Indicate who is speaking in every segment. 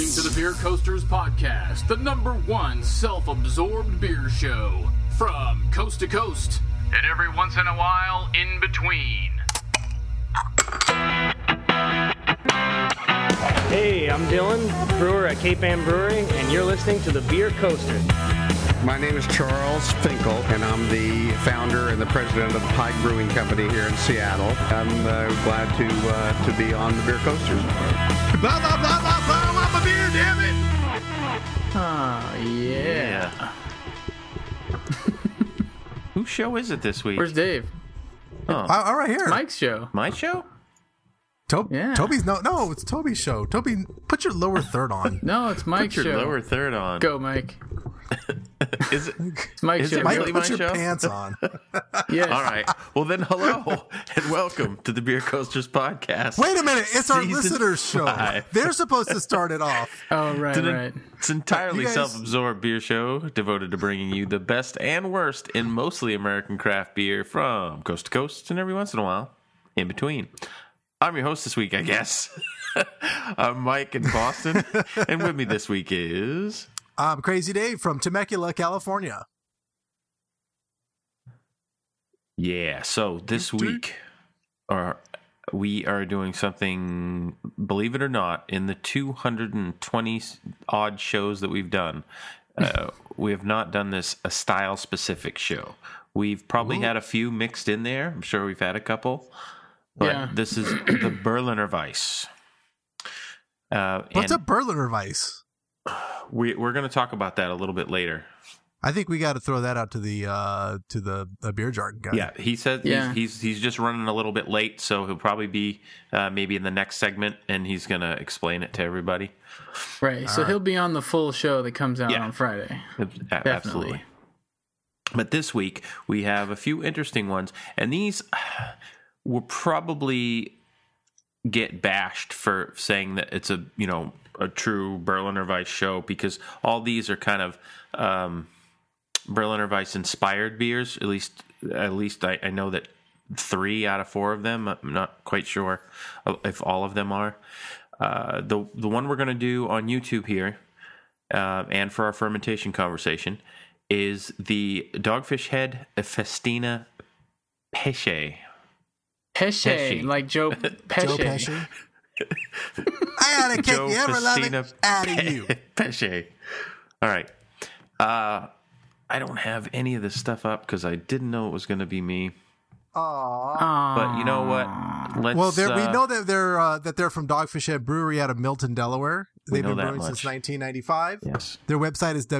Speaker 1: listening to the Beer Coasters Podcast, the #1 self-absorbed beer show. From coast to coast, and every once in a while, in between.
Speaker 2: Hey, I'm Dylan, brewer at Cape Ann Brewery, and you're listening to the Beer Coasters.
Speaker 3: My name is Charles Finkel, and I'm the founder and the president of the Pike Brewing Company here in Seattle. I'm glad to be on the Beer Coasters. Blah, blah, blah, blah, blah, I'm a beer, damn it!
Speaker 4: Oh, yeah.
Speaker 5: Whose show is it this week?
Speaker 4: Where's Dave?
Speaker 5: Oh,
Speaker 6: All right, here.
Speaker 4: Mike's show.
Speaker 5: my show?
Speaker 4: Yeah.
Speaker 6: Toby's no, it's Toby's show. Toby, put your lower third on.
Speaker 4: No, it's Mike's
Speaker 5: Put your
Speaker 4: show.
Speaker 5: lower third on.
Speaker 4: Go, Mike.
Speaker 5: Is it?
Speaker 4: It's Mike's
Speaker 5: Is
Speaker 4: show.
Speaker 5: it
Speaker 6: Mike,
Speaker 5: really
Speaker 6: put
Speaker 5: my
Speaker 6: your
Speaker 5: show?
Speaker 6: pants on.
Speaker 4: Yes.
Speaker 5: All right. Well, then, hello and welcome to the Beer Coasters Podcast.
Speaker 6: Wait a minute, it's our
Speaker 5: Season
Speaker 6: listeners' show.
Speaker 5: 5.
Speaker 6: They're supposed to start it off.
Speaker 4: Oh, right.
Speaker 5: It's an entirely
Speaker 6: You guys-
Speaker 5: self-absorbed beer show devoted to bringing you the best and worst in mostly American craft beer from coast to coast and every once in a while in between. I'm your host this week, I guess. I'm Mike in Boston, and with me this week is...
Speaker 6: I'm Crazy Dave from Temecula, California.
Speaker 5: Yeah, so this week we are doing something, believe it or not, in the 220 odd shows that we've done. We have not done this a style-specific show. We've probably had a few mixed in there. I'm sure we've had a couple. But
Speaker 4: Yeah.
Speaker 5: this is the Berliner Weiss.
Speaker 6: What's a Berliner Weiss?
Speaker 5: We're going to talk about that a little bit later.
Speaker 6: I think we got to throw that out to the beer jargon guy.
Speaker 5: Yeah, he said he's just running a little bit late, so he'll probably be maybe in the next segment, and he's going to explain it to everybody.
Speaker 4: Right. So he'll be on the full show that comes out on Friday.
Speaker 5: Absolutely. But this week, we have a few interesting ones, and these will probably get bashed for saying that it's a true Berliner Weiss show, because all these are kind of Berliner Weiss inspired beers. At least I know that 3 out of 4 of them. I'm not quite sure if all of them are. The one we're going to do on YouTube here, and for our fermentation conversation, is the Dogfish Head Festina Pesce.
Speaker 4: Pesce, like Joe Pesce.
Speaker 6: Joe Pesci. I had to kick
Speaker 5: Joe
Speaker 6: the ever loving
Speaker 5: Festina
Speaker 6: out of you.
Speaker 5: Pesce. All right. I don't have any of this stuff up because I didn't know it was going to be me.
Speaker 6: Aww.
Speaker 5: But you know what? Let's.
Speaker 6: Well, we know that they're from Dogfish Head Brewery out of Milton, Delaware. They've been brewing since 1995.
Speaker 5: Yes.
Speaker 6: Their website is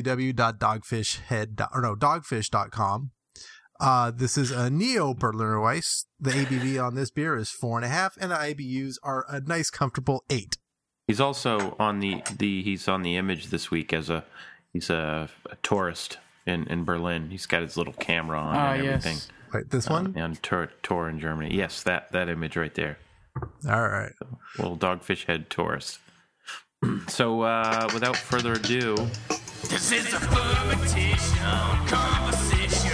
Speaker 6: dogfish.com. This is a Neo Berliner Weiss. The ABV on this beer is 4.5, and the IBUs are a nice, comfortable 8.
Speaker 5: He's also on the he's on the image this week as he's a tourist in Berlin. He's got his little camera on and everything.
Speaker 4: Yes.
Speaker 6: Right, this one?
Speaker 5: On tour in Germany. Yes, that image right there.
Speaker 6: All right.
Speaker 5: Little Dogfish Head tourist. So without further ado,
Speaker 1: This is a fermentation conversation.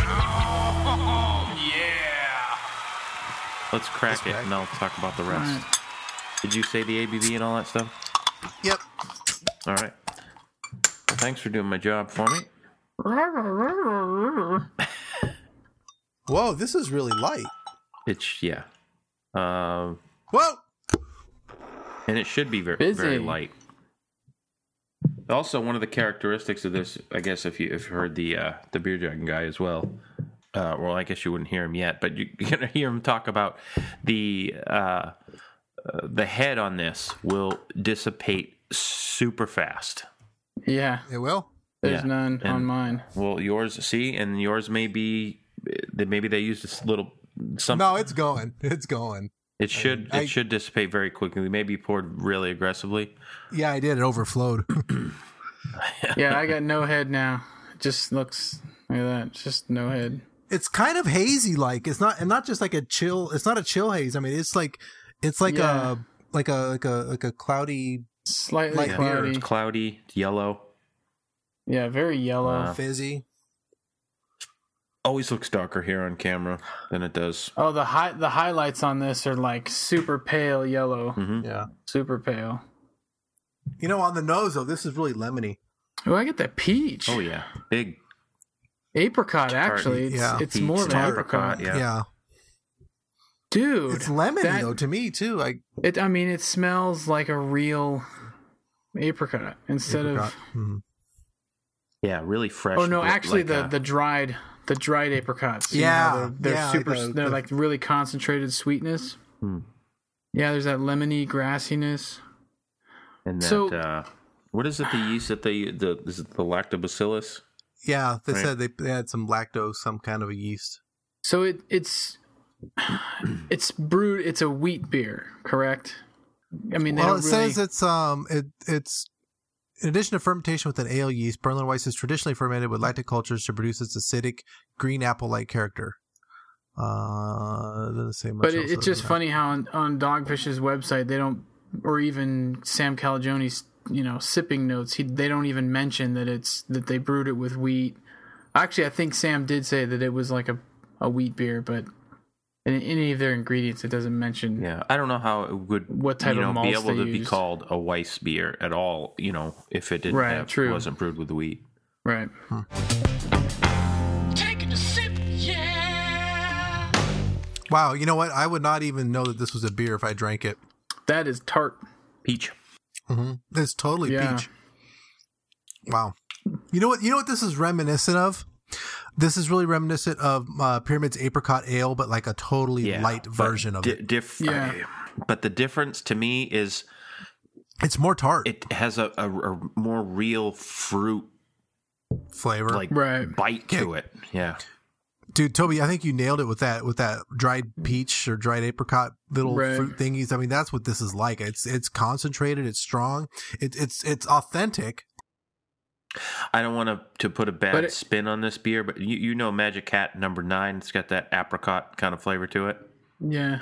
Speaker 1: Yeah.
Speaker 5: let's crack it and I'll talk about the rest.
Speaker 4: Right.
Speaker 5: Did you say the ABV and all that stuff?
Speaker 6: Yep.
Speaker 5: All right. Well, thanks for doing my job for me.
Speaker 6: Whoa, this is really light.
Speaker 5: Yeah.
Speaker 6: Whoa!
Speaker 5: And it should be very,
Speaker 4: Busy.
Speaker 5: very light. Also, one of the characteristics of this, I guess, if you've heard the beer jargon guy as well, well, I guess you wouldn't hear him yet, but you're gonna hear him talk about the head on this will dissipate super fast.
Speaker 4: Yeah.
Speaker 6: It will?
Speaker 4: There's
Speaker 5: Yeah.
Speaker 4: none on
Speaker 5: And-
Speaker 4: mine.
Speaker 5: Well, yours may be. Maybe they used this little something.
Speaker 6: No, it's going. It's going.
Speaker 5: It should dissipate very quickly. Maybe poured really aggressively.
Speaker 6: Yeah, I did. It overflowed.
Speaker 4: Yeah, I got no head now. It just looks like that. It's just no head.
Speaker 6: It's kind of hazy, like it's not just like a chill. It's not a chill haze. I mean, it's like
Speaker 4: Yeah.
Speaker 6: a cloudy,
Speaker 4: Slightly
Speaker 6: Like
Speaker 5: Yeah,
Speaker 4: cloudy.
Speaker 5: it's cloudy, yellow.
Speaker 4: Yeah, very yellow.
Speaker 6: fizzy.
Speaker 5: Always looks darker here on camera than it does.
Speaker 4: Oh, the highlights on this are like super pale yellow.
Speaker 5: Mm-hmm.
Speaker 6: Yeah.
Speaker 4: Super pale.
Speaker 6: On the nose though, this is really lemony.
Speaker 4: Oh, I get that peach.
Speaker 5: Oh yeah, big
Speaker 4: apricot.
Speaker 5: Tart.
Speaker 4: Actually, it's more of an
Speaker 5: Peach
Speaker 4: apricot.
Speaker 6: Yeah.
Speaker 4: Dude,
Speaker 6: It's lemony though to me too.
Speaker 4: It smells like a real apricot instead of.
Speaker 5: Yeah, really fresh.
Speaker 4: Oh no, actually
Speaker 5: like
Speaker 4: the dried apricots.
Speaker 6: Yeah,
Speaker 4: they're super. They're like really concentrated sweetness. Yeah, there's that lemony grassiness.
Speaker 5: and that what is it? The yeast that is it the lactobacillus?
Speaker 6: Yeah, they said they had some lactose, some kind of a yeast.
Speaker 4: So it's brewed. It's a wheat beer, correct? I mean,
Speaker 6: says it's in addition to fermentation with an ale yeast, Berliner Weiss is traditionally fermented with lactic cultures to produce its acidic green apple-like character. Doesn't say much.
Speaker 4: But it's just funny how on Dogfish's website they don't, or even Sam Calagione's sipping notes, they don't even mention that they brewed it with wheat. Actually, I think Sam did say that it was like a wheat beer, but in any of their ingredients, it doesn't mention.
Speaker 5: Yeah, I don't know how it would
Speaker 4: what type of malts
Speaker 5: be able to
Speaker 4: they
Speaker 5: be
Speaker 4: used.
Speaker 5: called a Weiss beer at all. If it didn't wasn't brewed with wheat.
Speaker 4: Right.
Speaker 1: Taking a sip, yeah.
Speaker 6: Wow, you know what? I would not even know that this was a beer if I drank it.
Speaker 4: That is tart.
Speaker 5: Peach.
Speaker 6: It's totally peach. Wow. You know what this is reminiscent of? This is really reminiscent of Pyramid's Apricot Ale, but like a totally light version of it.
Speaker 5: But the difference to me is
Speaker 6: it's more tart.
Speaker 5: It has a more real fruit
Speaker 6: flavor,
Speaker 5: bite to it. Yeah.
Speaker 6: Dude, Toby, I think you nailed it with that dried peach or dried apricot little fruit thingies. I mean, that's what this is like. It's concentrated. It's strong. It's authentic.
Speaker 5: I don't want to put a bad spin on this beer, but Magic Hat number 9. It's got that apricot kind of flavor to it.
Speaker 4: Yeah.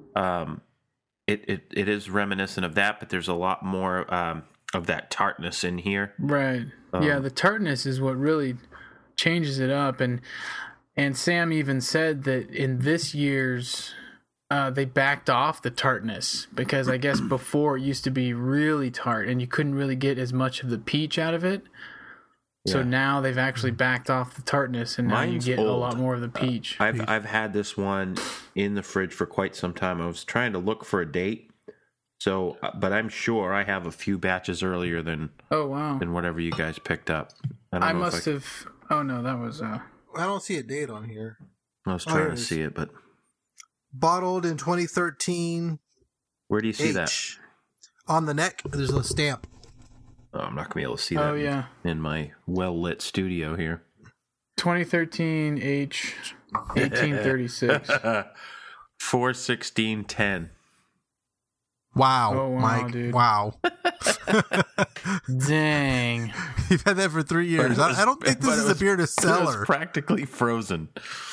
Speaker 5: It is reminiscent of that, but there's a lot more of that tartness in here.
Speaker 4: Right. Yeah, the tartness is what really changes it up, and Sam even said that in this year's they backed off the tartness because I guess before it used to be really tart and you couldn't really get as much of the peach out of it. So now they've actually backed off the tartness, and now you get a lot more of the peach.
Speaker 5: I've had this one in the fridge for quite some time. I was trying to look for a date, but I'm sure I have a few batches earlier than than whatever you guys picked up.
Speaker 4: I must have. Oh no, that was.
Speaker 6: I don't see a date on here.
Speaker 5: I was trying to see it, but
Speaker 6: bottled in 2013.
Speaker 5: Where do you see that?
Speaker 6: On the neck, there's a stamp.
Speaker 5: Oh, I'm not going to be able to see that in my well-lit studio here.
Speaker 4: 2013 H 1836.
Speaker 5: 4/16/10.
Speaker 6: Wow.
Speaker 4: Oh, wow,
Speaker 6: Mike.
Speaker 4: dude.
Speaker 6: Wow.
Speaker 4: Dang.
Speaker 6: You've had that for 3 years. I don't think this is a beer to cellar.
Speaker 5: It was practically frozen.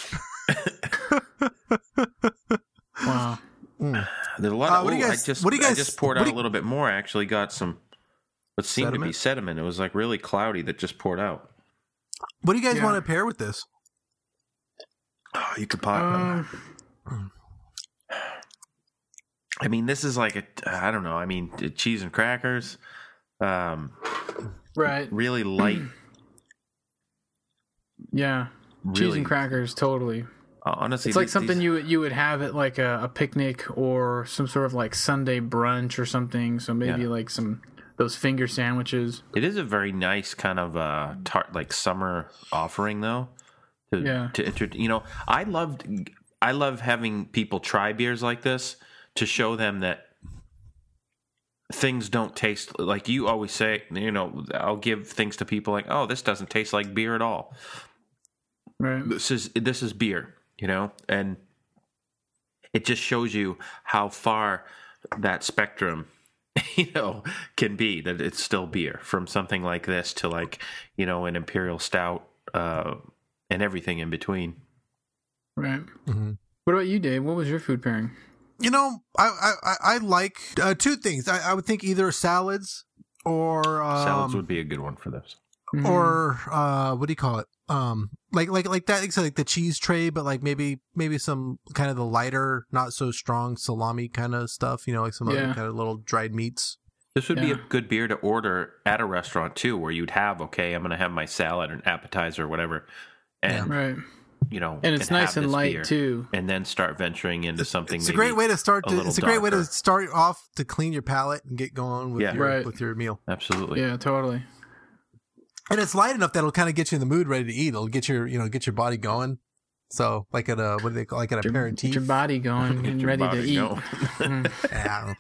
Speaker 4: Wow.
Speaker 5: There's a lot of... I just poured out a
Speaker 6: you-
Speaker 5: little bit more. I actually got some... What seemed to be sediment. It was like really cloudy that just poured out.
Speaker 6: What do you guys want to pair with this?
Speaker 5: Oh, you could pot. I mean, this is like I don't know. I mean, cheese and crackers.
Speaker 4: Right.
Speaker 5: Really light.
Speaker 4: Yeah. Cheese and crackers, totally.
Speaker 5: Honestly,
Speaker 4: it's like something you would have at like a picnic or some sort of like Sunday brunch or something. So maybe like those finger sandwiches.
Speaker 5: It is a very nice kind of tart, like summer offering, though. I love having people try beers like this to show them that things don't taste like you always say. I'll give things to people like, oh, this doesn't taste like beer at all.
Speaker 4: Right.
Speaker 5: This is beer, and it just shows you how far that spectrum can be, that it's still beer, from something like this to like, an imperial stout, and everything in between.
Speaker 4: Right. Mm-hmm. What about you, Dave? What was your food pairing?
Speaker 6: I like two things. I would think either salads or
Speaker 5: salads would be a good one for this.
Speaker 6: Or what do you call it? Like that, like the cheese tray, but like maybe some kind of the lighter, not so strong salami kind of stuff. Like some other kind of little dried meats.
Speaker 5: This would be a good beer to order at a restaurant too, where you'd have, okay, I'm going to have my salad and appetizer or whatever, and
Speaker 4: right.
Speaker 5: And
Speaker 4: it's nice and light too,
Speaker 5: and then start venturing into something.
Speaker 6: It's a great way to start. It's a great way to start off to clean your palate and get going with your meal.
Speaker 5: Absolutely,
Speaker 4: yeah, totally.
Speaker 6: And it's light enough that it'll kind of get you in the mood, ready to eat. It'll get your body going. So, like at a what do they call like an aperitif?
Speaker 4: Get your body going and ready to eat.
Speaker 6: Yeah,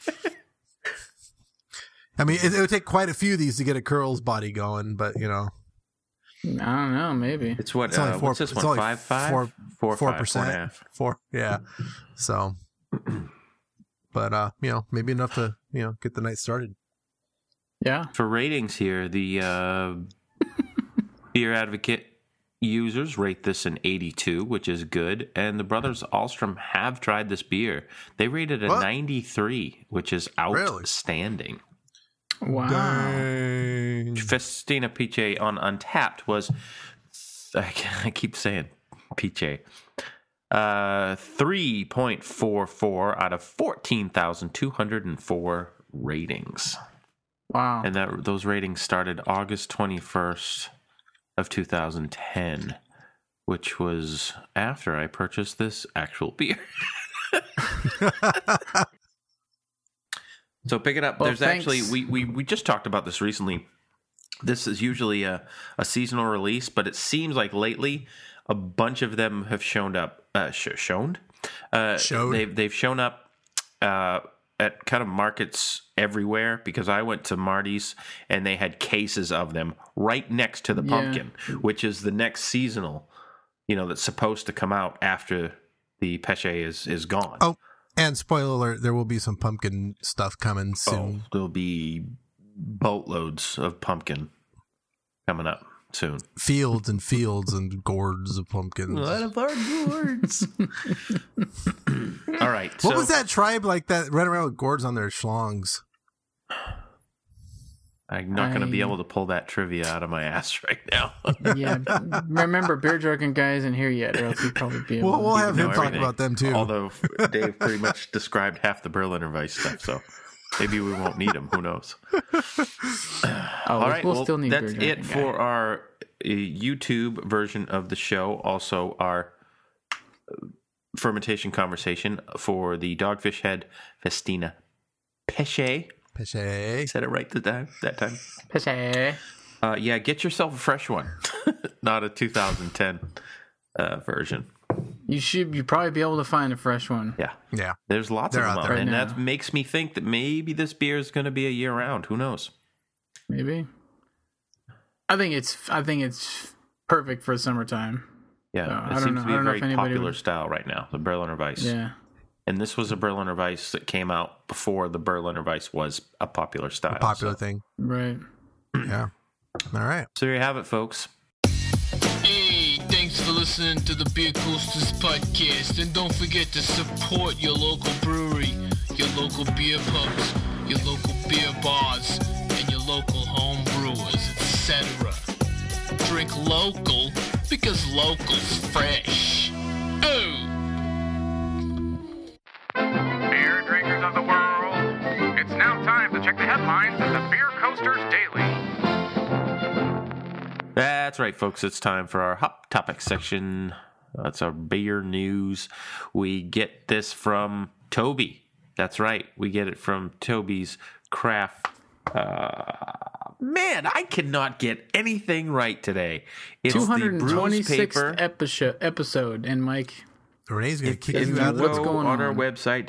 Speaker 6: I mean, it would take quite a few of these to get a Curl's body going, but I
Speaker 4: don't know, maybe
Speaker 5: it's what. It's only 4, what's this one? 5%,
Speaker 6: 4%. Yeah. So, but maybe enough to get the night started.
Speaker 4: Yeah.
Speaker 5: For ratings here, the Beer Advocate users rate this an 82, which is good, and the brothers Ahlstrom have tried this beer. They rated a 93, which is outstanding.
Speaker 4: Wow.
Speaker 6: Dang.
Speaker 5: Festina Piche on Untapped was, I keep saying Piche, 3.44 out of 14,204 ratings.
Speaker 4: Wow.
Speaker 5: And those ratings started August 21st of 2010, which was after I purchased this actual beer. So pick it up.
Speaker 4: Well,
Speaker 5: There's actually we just talked about this recently. This is usually a seasonal release, but it seems like lately a bunch of them have shown up. Showed. They've shown up at kind of markets everywhere, because I went to Marty's and they had cases of them right next to the pumpkin, which is the next seasonal, that's supposed to come out after the Peche is gone.
Speaker 6: Oh. And spoiler alert, there will be some pumpkin stuff coming soon.
Speaker 5: There'll be boatloads of pumpkin coming up soon.
Speaker 6: Fields and fields and gourds of pumpkins.
Speaker 5: A lot of our gourds. All right.
Speaker 6: What was that tribe like that ran around with gourds on their schlongs?
Speaker 5: I'm not going to be able to pull that trivia out of my ass right now.
Speaker 4: Yeah, remember, beer drunken guy isn't here yet, or else he'd probably be able
Speaker 6: we'll have him talk about them too.
Speaker 5: Although Dave pretty much described half the Berliner Weiss stuff, so maybe we won't need him. Who knows? All right,
Speaker 4: we'll still need
Speaker 5: that's it for our YouTube version of the show. Also, our fermentation conversation for the Dogfish Head Festina Peche.
Speaker 6: Peche.
Speaker 5: Said it right that time.
Speaker 4: Peche.
Speaker 5: Yeah, get yourself a fresh one, not a 2010 version.
Speaker 4: You'd probably be able to find a fresh one.
Speaker 5: Yeah. There's lots of them out, and that makes me think that maybe this beer is going to be a year round. Who knows?
Speaker 4: Maybe. I think it's perfect for summertime.
Speaker 5: Yeah, it seems to be a very popular style right now, the Berliner Weiss.
Speaker 4: Yeah.
Speaker 5: And this was a Berliner Weiss that came out before the Berliner Weiss was a popular style.
Speaker 6: Thing.
Speaker 4: Right.
Speaker 6: Yeah. All right.
Speaker 5: So there you have it, folks.
Speaker 1: Hey, thanks for listening to the Beer Coasters podcast. And don't forget to support your local brewery, your local beer pubs, your local beer bars, and your local home brewers, etc. Drink local because local's fresh. Oh! Beer drinkers of the world, it's now time to check the headlines of the Beer Coasters Daily.
Speaker 5: That's right, folks. It's time for our Hot Topic section. That's our beer news. We get this from Toby. That's right. We get it from Toby's Craft. Man, I cannot get anything right today. It's
Speaker 4: 226th episode, and Mike...
Speaker 6: Renee's going to kick you
Speaker 5: out.
Speaker 6: out.
Speaker 5: What's going on our website,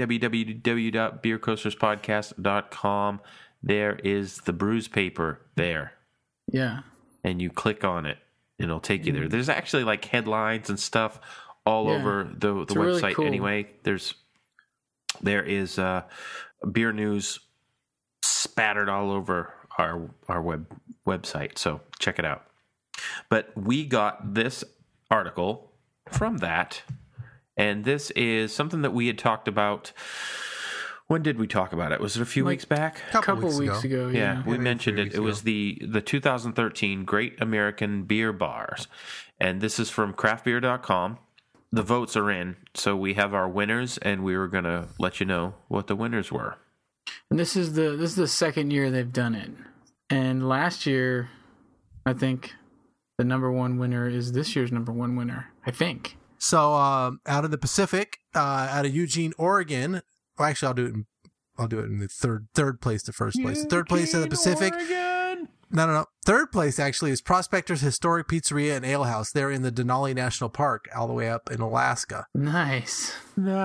Speaker 5: www.beercoasterspodcast.com, there is the brews paper there.
Speaker 4: Yeah.
Speaker 5: And you click on it, and it'll take you there. There's actually like headlines and stuff all over the website really cool. Anyway. There is beer news spattered all over our website, so check it out. But we got this article from that. And this is something that we had talked about. When did we talk about it? Was it a few weeks back?
Speaker 4: A couple weeks ago.
Speaker 5: Yeah, we mentioned it. It was the 2013 Great American Beer Bars. And this is from craftbeer.com. The votes are in, so we have our winners, and we were going to let you know what the winners were.
Speaker 4: And this is the second year they've done it. And last year, I think the number one winner is this year's number one winner, I think.
Speaker 6: So out of the Pacific, out of Eugene, Oregon. Well, actually, I'll do it in the third place to first place. Third place in the Pacific.
Speaker 5: Oregon.
Speaker 6: No. Third place actually is Prospector's Historic Pizzeria and Ale House. They're in the Denali National Park, all the way up in Alaska.
Speaker 4: Nice.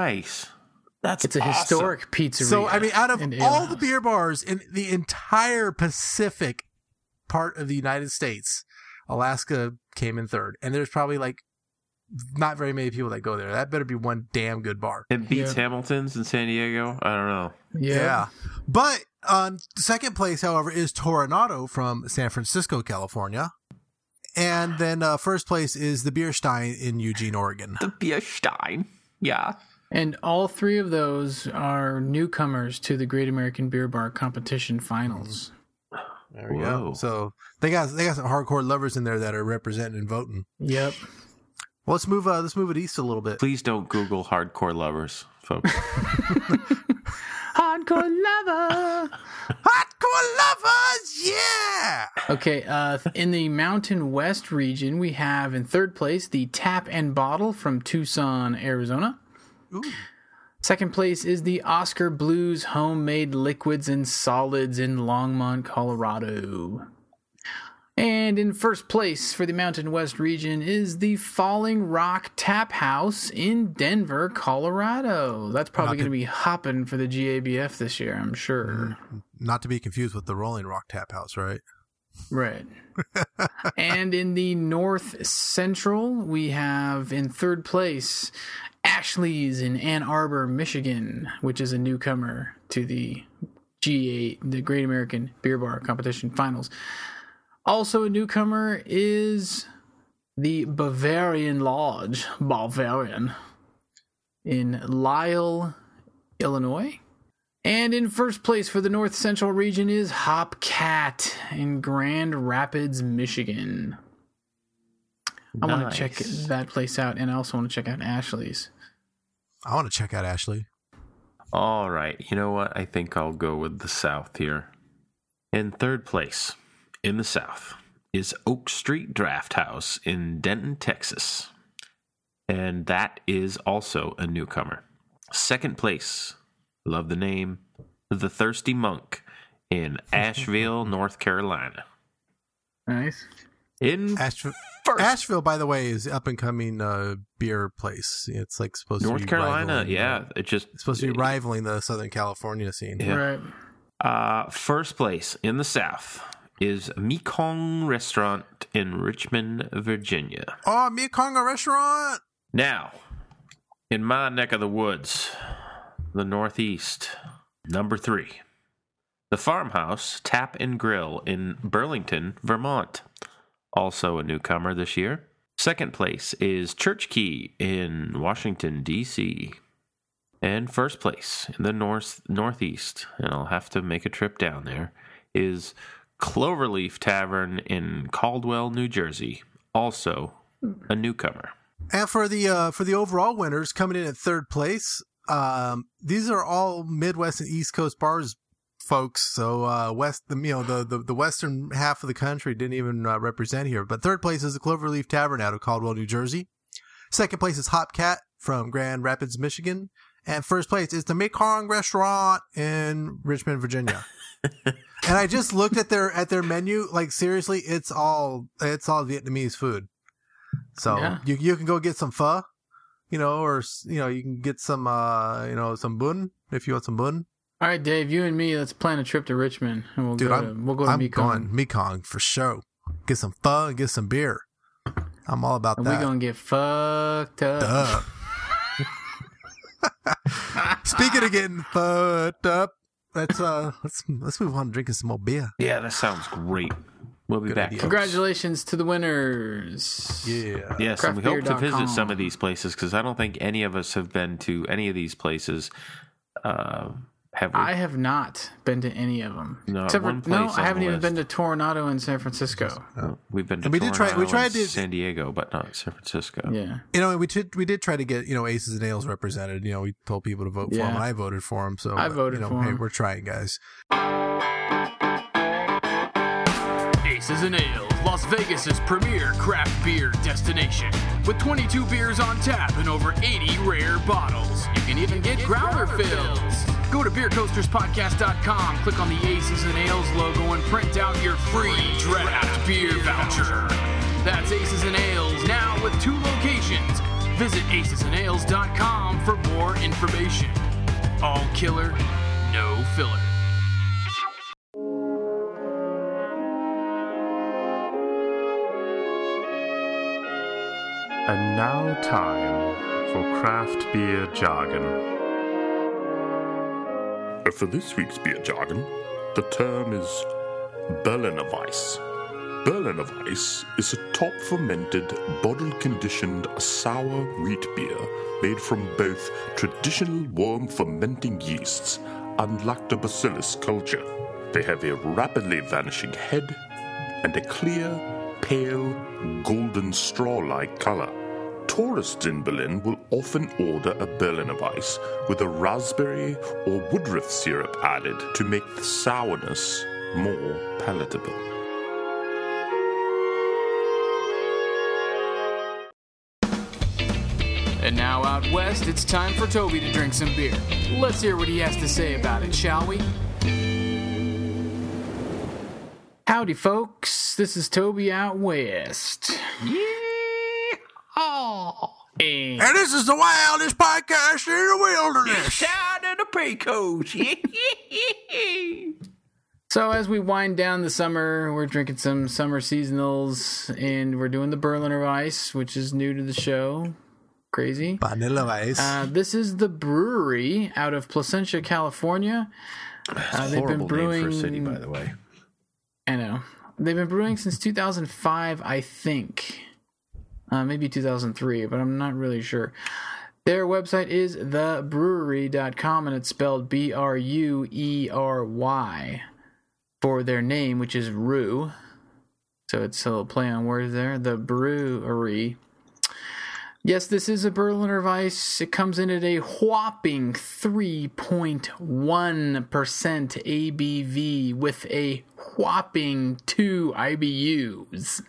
Speaker 4: It's a historic pizzeria.
Speaker 6: So, I mean, out of all the beer bars in the entire Pacific part of the United States, Alaska came in third. And there's probably like not very many people that go there. That better be one damn good bar.
Speaker 5: It beats Hamilton's in San Diego? I don't know.
Speaker 6: Yeah. But second place, however, is Toronado from San Francisco, California. And then first place is the Bierstein in Eugene, Oregon.
Speaker 5: The Bierstein. Yeah.
Speaker 4: And all three of those are newcomers to the Great American Beer Bar Competition Finals.
Speaker 6: There we go. So they got some hardcore lovers in there that are representing and voting.
Speaker 4: Yep.
Speaker 6: Well, let's move it east a little bit.
Speaker 5: Please don't Google hardcore lovers, folks.
Speaker 4: Hardcore lover.
Speaker 6: Hardcore lovers, yeah.
Speaker 4: Okay, in the Mountain West region, we have in third place the Tap and Bottle from Tucson, Arizona.
Speaker 6: Ooh.
Speaker 4: Second place is the Oscar Blues Homemade Liquids and Solids in Longmont, Colorado. And in first place for the Mountain West region is the Falling Rock Tap House in Denver, Colorado. That's probably going to be hopping for the GABF this year, I'm sure.
Speaker 6: Not to be confused with the Rolling Rock Tap House, right?
Speaker 4: Right. And in the North Central, we have in third place Ashley's in Ann Arbor, Michigan, which is a newcomer to the G8, the Great American Beer Bar Competition Finals. Also a newcomer is the Bavarian Lodge, Bavarian, in Lisle, Illinois. And in first place for the North Central region is Hop Cat in Grand Rapids, Michigan. I want to check that place out, and I also want to check out Ashley's.
Speaker 6: I want to check out Ashley.
Speaker 5: All right. You know what? I think I'll go with the South here. In third place, in the South, is Oak Street Draft House in Denton, Texas. And that is also a newcomer. Second place, love the name, The Thirsty Monk in Asheville, North Carolina.
Speaker 4: Nice.
Speaker 5: In
Speaker 6: Asheville, by the way, is up and coming beer place. It's like supposed to be
Speaker 5: North Carolina. Yeah,
Speaker 6: it's supposed to be rivaling the Southern California scene.
Speaker 5: Yeah.
Speaker 4: Right.
Speaker 5: First place in the South is Mekong Restaurant in Richmond, Virginia.
Speaker 6: Oh, Mekong Restaurant!
Speaker 5: Now, in my neck of the woods, the Northeast, number 3, the Farmhouse Tap and Grill in Burlington, Vermont. Also a newcomer this year. Second place is Church Key in Washington, D.C. And first place in the Northeast, and I'll have to make a trip down there, is Cloverleaf Tavern in Caldwell, New Jersey. Also a newcomer.
Speaker 6: And for the overall winners, coming in at third place, these are all Midwest and East Coast bars, folks. So the western half of the country didn't even represent here. But third place is the Cloverleaf Tavern out of Caldwell, New Jersey. Second place is Hop Cat from Grand Rapids, Michigan. And first place is the Mekong Restaurant in Richmond, Virginia. And I just looked at their menu. Like, seriously, it's all Vietnamese food. So you can go get some pho, or you can get some some bun if you want some bun.
Speaker 4: All right, Dave, you and me, let's plan a trip to Richmond, and we'll go to Mekong.
Speaker 6: Going Mekong for sure. Get some pho and get some beer. I'm all about that.
Speaker 4: We're gonna get fucked up.
Speaker 6: Speaking of getting fucked up, let's move on to drinking some more beer.
Speaker 5: Yeah, that sounds great. We'll be back.
Speaker 4: Congratulations to the winners.
Speaker 6: Yeah.
Speaker 5: Yes, and we hope to visit some of these places because I don't think any of us have been to any of these places.
Speaker 4: I have not been to any of them.
Speaker 5: No,
Speaker 4: except for, I haven't even
Speaker 5: list.
Speaker 4: been to Toronto and San Francisco.
Speaker 5: We've been to
Speaker 6: we
Speaker 5: Toronto
Speaker 6: tried
Speaker 5: and San Diego, but not San Francisco.
Speaker 4: Yeah.
Speaker 6: We did try to get, Aces and Ales represented. We told people to vote for him, and I voted for him. So
Speaker 4: I voted for him.
Speaker 6: Hey, we're trying, guys.
Speaker 1: Aces and Ales, Las Vegas's premier craft beer destination. With 22 beers on tap and over 80 rare bottles. You can even get growler fills. Go to beercoasterspodcast.com, click on the Aces and Ales logo, and print out your free draft beer voucher. That's Aces and Ales, now with 2 locations. Visit acesandales.com for more information. All killer, no filler.
Speaker 7: And now time for craft beer jargon.
Speaker 8: For this week's beer jargon, the term is Berliner Weiss. Berliner Weiss is a top-fermented, bottle-conditioned sour wheat beer made from both traditional worm-fermenting yeasts and Lactobacillus culture. They have a rapidly vanishing head and a clear, pale, golden straw-like color. Tourists in Berlin will often order a Berliner Weiss with a raspberry or woodruff syrup added to make the sourness more palatable.
Speaker 1: And now out west, it's time for Toby to drink some beer. Let's hear what he has to say about it, shall we?
Speaker 4: Howdy, folks. This is Toby out west.
Speaker 6: And this is the wildest podcast in the wilderness.
Speaker 5: Shout out to the Pecos.
Speaker 4: So as we wind down the summer, we're drinking some summer seasonals, and we're doing the Berliner Weiss, which is new to the show. Crazy.
Speaker 6: Vanilla Weiss.
Speaker 4: This is the brewery out of Placentia, California. They've been brewing
Speaker 5: name for a city, by the way.
Speaker 4: I know. They've been brewing since 2005, I think. Maybe 2003, but I'm not really sure. Their website is thebrewery.com, and it's spelled Breuery for their name, which is Rue. So it's a little play on words there. The Brewery. Yes, this is a Berliner Weiss. It comes in at a whopping 3.1% ABV with a whopping 2 IBUs.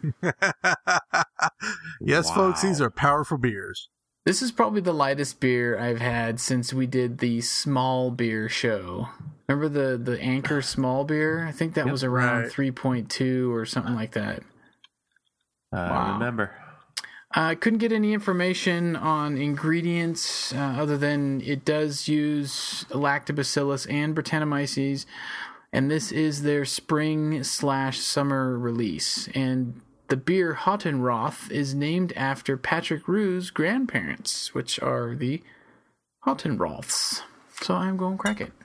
Speaker 6: Yes, folks, these are powerful beers.
Speaker 4: This is probably the lightest beer I've had since we did the small beer show. Remember the Anchor small beer? I think that was around 3.2 or something like that.
Speaker 5: I remember.
Speaker 4: I couldn't get any information on ingredients other than it does use Lactobacillus and Brettanomyces, and this is their spring/summer release. And the beer Hottenroth is named after Patrick Rue's grandparents, which are the Hottenroths. So I'm going to crack it.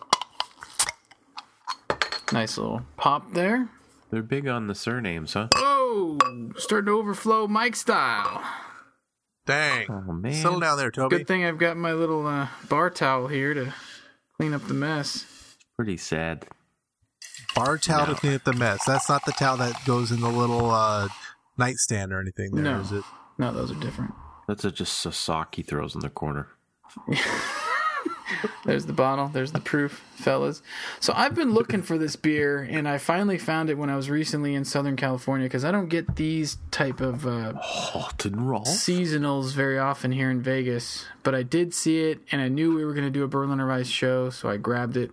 Speaker 4: Nice little pop there.
Speaker 5: They're big on the surnames, huh?
Speaker 4: Oh, starting to overflow Mike style.
Speaker 6: Dang.
Speaker 5: Oh, man.
Speaker 6: Settle down there, Toby.
Speaker 4: Good thing I've got my little bar towel here to clean up the mess.
Speaker 5: Pretty sad.
Speaker 6: Bar towel to clean up the mess. That's not the towel that goes in the little nightstand or anything there, is it?
Speaker 4: No, those are different.
Speaker 5: That's just a sock he throws in the corner.
Speaker 4: There's the bottle. There's the proof, fellas. So I've been looking for this beer, and I finally found it when I was recently in Southern California, because I don't get these type of seasonals very often here in Vegas. But I did see it, and I knew we were going to do a Berliner Weiss show, so I grabbed it.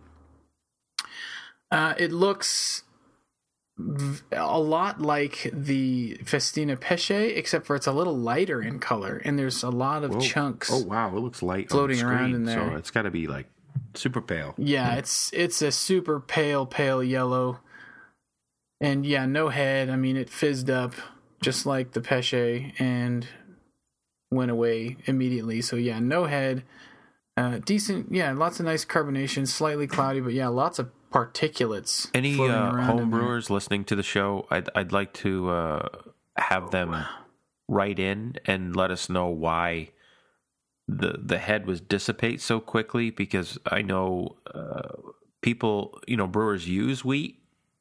Speaker 4: It looks a lot like the Festina Pesce, except for it's a little lighter in color, and there's a lot of chunks.
Speaker 5: Oh wow, it looks light
Speaker 4: floating
Speaker 5: on the screen,
Speaker 4: around in there.
Speaker 5: So it's got to be like super pale.
Speaker 4: Yeah, it's a super pale yellow, and no head. I mean, it fizzed up just like the Pesce and went away immediately. So no head. Decent. Lots of nice carbonation, slightly cloudy, but lots of particulates.
Speaker 5: Any home brewers listening to the show, I'd like to have them write in and let us know why the head was dissipate so quickly, because I know people, brewers use wheat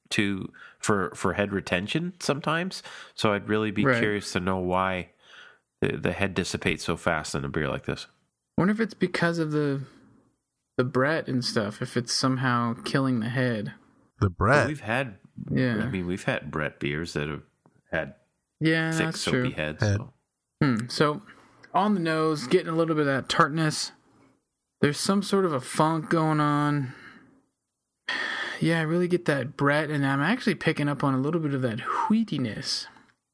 Speaker 5: for head retention sometimes. So I'd really be curious to know why the head dissipates so fast in a beer like this.
Speaker 4: I wonder if it's because of the Brett and stuff, if it's somehow killing the head.
Speaker 6: The Brett.
Speaker 5: Well, we've had Brett beers that have had thick soapy heads.
Speaker 4: So on the nose, getting a little bit of that tartness. There's some sort of a funk going on. Yeah, I really get that Brett, and I'm actually picking up on a little bit of that wheatiness.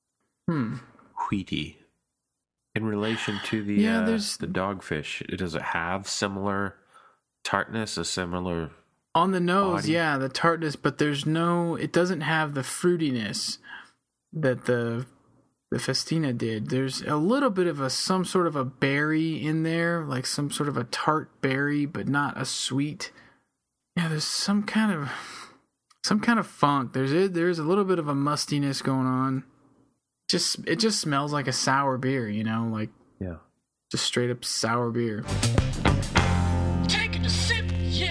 Speaker 5: Wheaty. In relation to the Dogfish, does it have similar tartness, a similar
Speaker 4: on the nose?
Speaker 5: body?
Speaker 4: Yeah, the tartness, but it doesn't have the fruitiness that the Festina did. There's a little bit of some sort of a berry in there, like some sort of a tart berry, but not a sweet. Yeah, there's some kind of funk. There's a little bit of a mustiness going on. It just smells like a sour beer, just straight up sour beer.
Speaker 1: Taking a sip,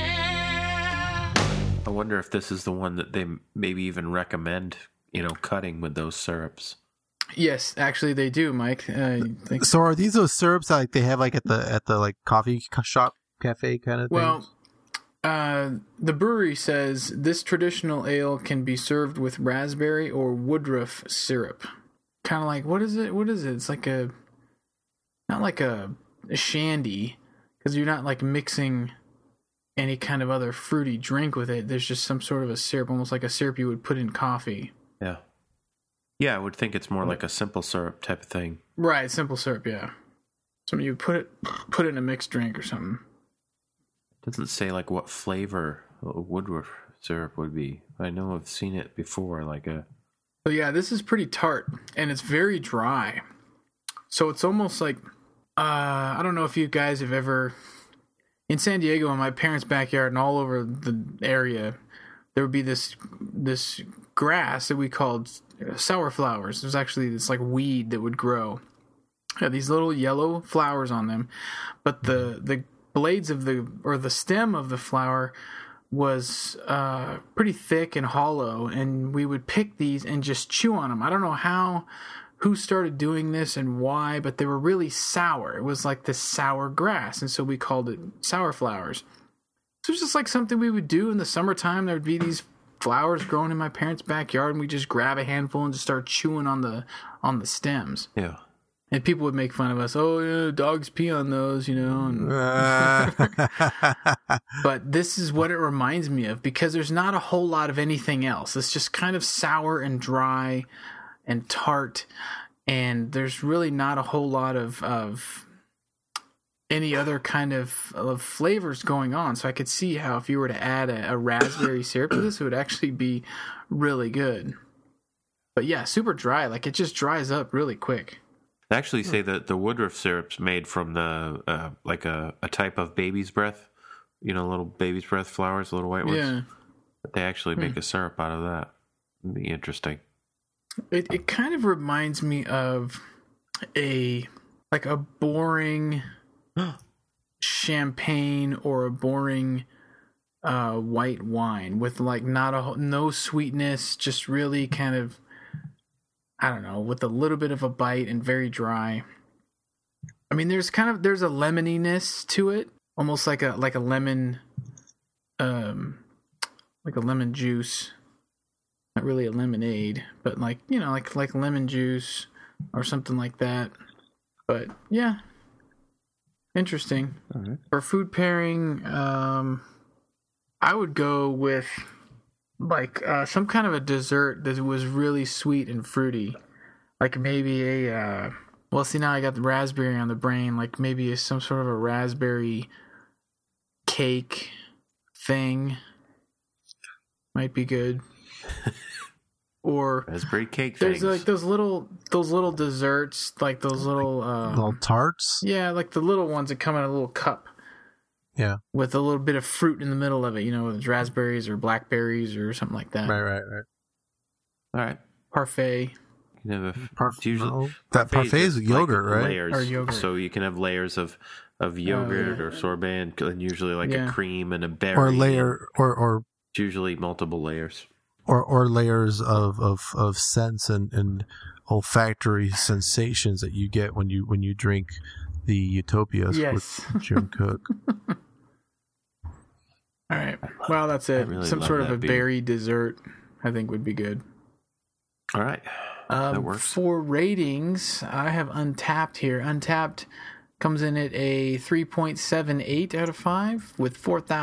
Speaker 1: yeah.
Speaker 5: I wonder if this is the one that they maybe even recommend, cutting with those syrups.
Speaker 4: Yes, actually they do, Mike.
Speaker 6: So are these those syrups that they have at the coffee shop cafe kind of thing?
Speaker 4: Well, the brewery says this traditional ale can be served with raspberry or woodruff syrup. Kind of like, what is it? It's like not like a shandy, because you're not like mixing any kind of other fruity drink with it. There's just some sort of a syrup, almost like a syrup you would put in coffee.
Speaker 5: Yeah. Yeah, I would think it's more like a simple syrup type of thing.
Speaker 4: Right, simple syrup, yeah. Something you put it in a mixed drink or something.
Speaker 5: It doesn't say like what flavor woodruff syrup would be. I know I've seen it before, like a...
Speaker 4: So yeah, this is pretty tart, and it's very dry. So it's almost like, I don't know if you guys have ever, in San Diego, in my parents' backyard and all over the area, there would be this grass that we called sour flowers. It was actually this like weed that would grow. It had these little yellow flowers on them, but the blades of the stem of the flower was pretty thick and hollow, and we would pick these and just chew on them. I don't know who started doing this and why, but they were really sour. It was like this sour grass, and so we called it sour flowers. So it was just like something we would do in the summertime. There would be these flowers growing in my parents' backyard, and we just grab a handful and just start chewing on the stems.
Speaker 5: Yeah.
Speaker 4: And people would make fun of us. Oh, yeah, dogs pee on those, And... But this is what it reminds me of, because there's not a whole lot of anything else. It's just kind of sour and dry and tart, and there's really not a whole lot of any other kind of flavors going on. So I could see how if you were to add a raspberry syrup to this, it would actually be really good. But yeah, super dry. Like, it just dries up really quick.
Speaker 5: They actually say that the woodruff syrup's made from the like a type of baby's breath, little baby's breath flowers, little white ones.
Speaker 4: Yeah.
Speaker 5: But they actually make a syrup out of that. It'd be interesting.
Speaker 4: It kind of reminds me of a boring champagne or a boring white wine with like no sweetness, just really kind of, I don't know, with a little bit of a bite and very dry. I mean, there's a lemoniness to it, almost like a lemon, like a lemon juice. Not really a lemonade, but like lemon juice or something like that. But yeah, interesting.
Speaker 5: Right.
Speaker 4: For food pairing, I would go with like some kind of a dessert that was really sweet and fruity, like maybe now I got the raspberry on the brain, like maybe some sort of a raspberry cake thing might be good. Or
Speaker 5: raspberry cake
Speaker 4: there's
Speaker 5: things.
Speaker 4: like those little desserts, like those little
Speaker 6: tarts,
Speaker 4: yeah, like the little ones that come in a little cup.
Speaker 6: Yeah.
Speaker 4: With a little bit of fruit in the middle of it, it's raspberries or blackberries or something like that.
Speaker 6: Right.
Speaker 5: All right.
Speaker 4: Parfait.
Speaker 5: You can have
Speaker 6: parfait is yogurt,
Speaker 5: like
Speaker 6: right?
Speaker 5: Layers.
Speaker 4: Or yogurt.
Speaker 5: So you can have layers of of yogurt or sorbet, and usually like a cream and a berry,
Speaker 6: or layer, or
Speaker 5: it's usually multiple layers,
Speaker 6: or layers of scents and olfactory sensations that you get when you drink the Utopias with Jim Koch.
Speaker 4: All right. Well, that's it.
Speaker 5: Really
Speaker 4: some sort of a
Speaker 5: beer.
Speaker 4: berry dessert, I think, would be good.
Speaker 5: All right. That works.
Speaker 4: For ratings, I have Untapped here. Untapped comes in at a 3.78 out of 5 with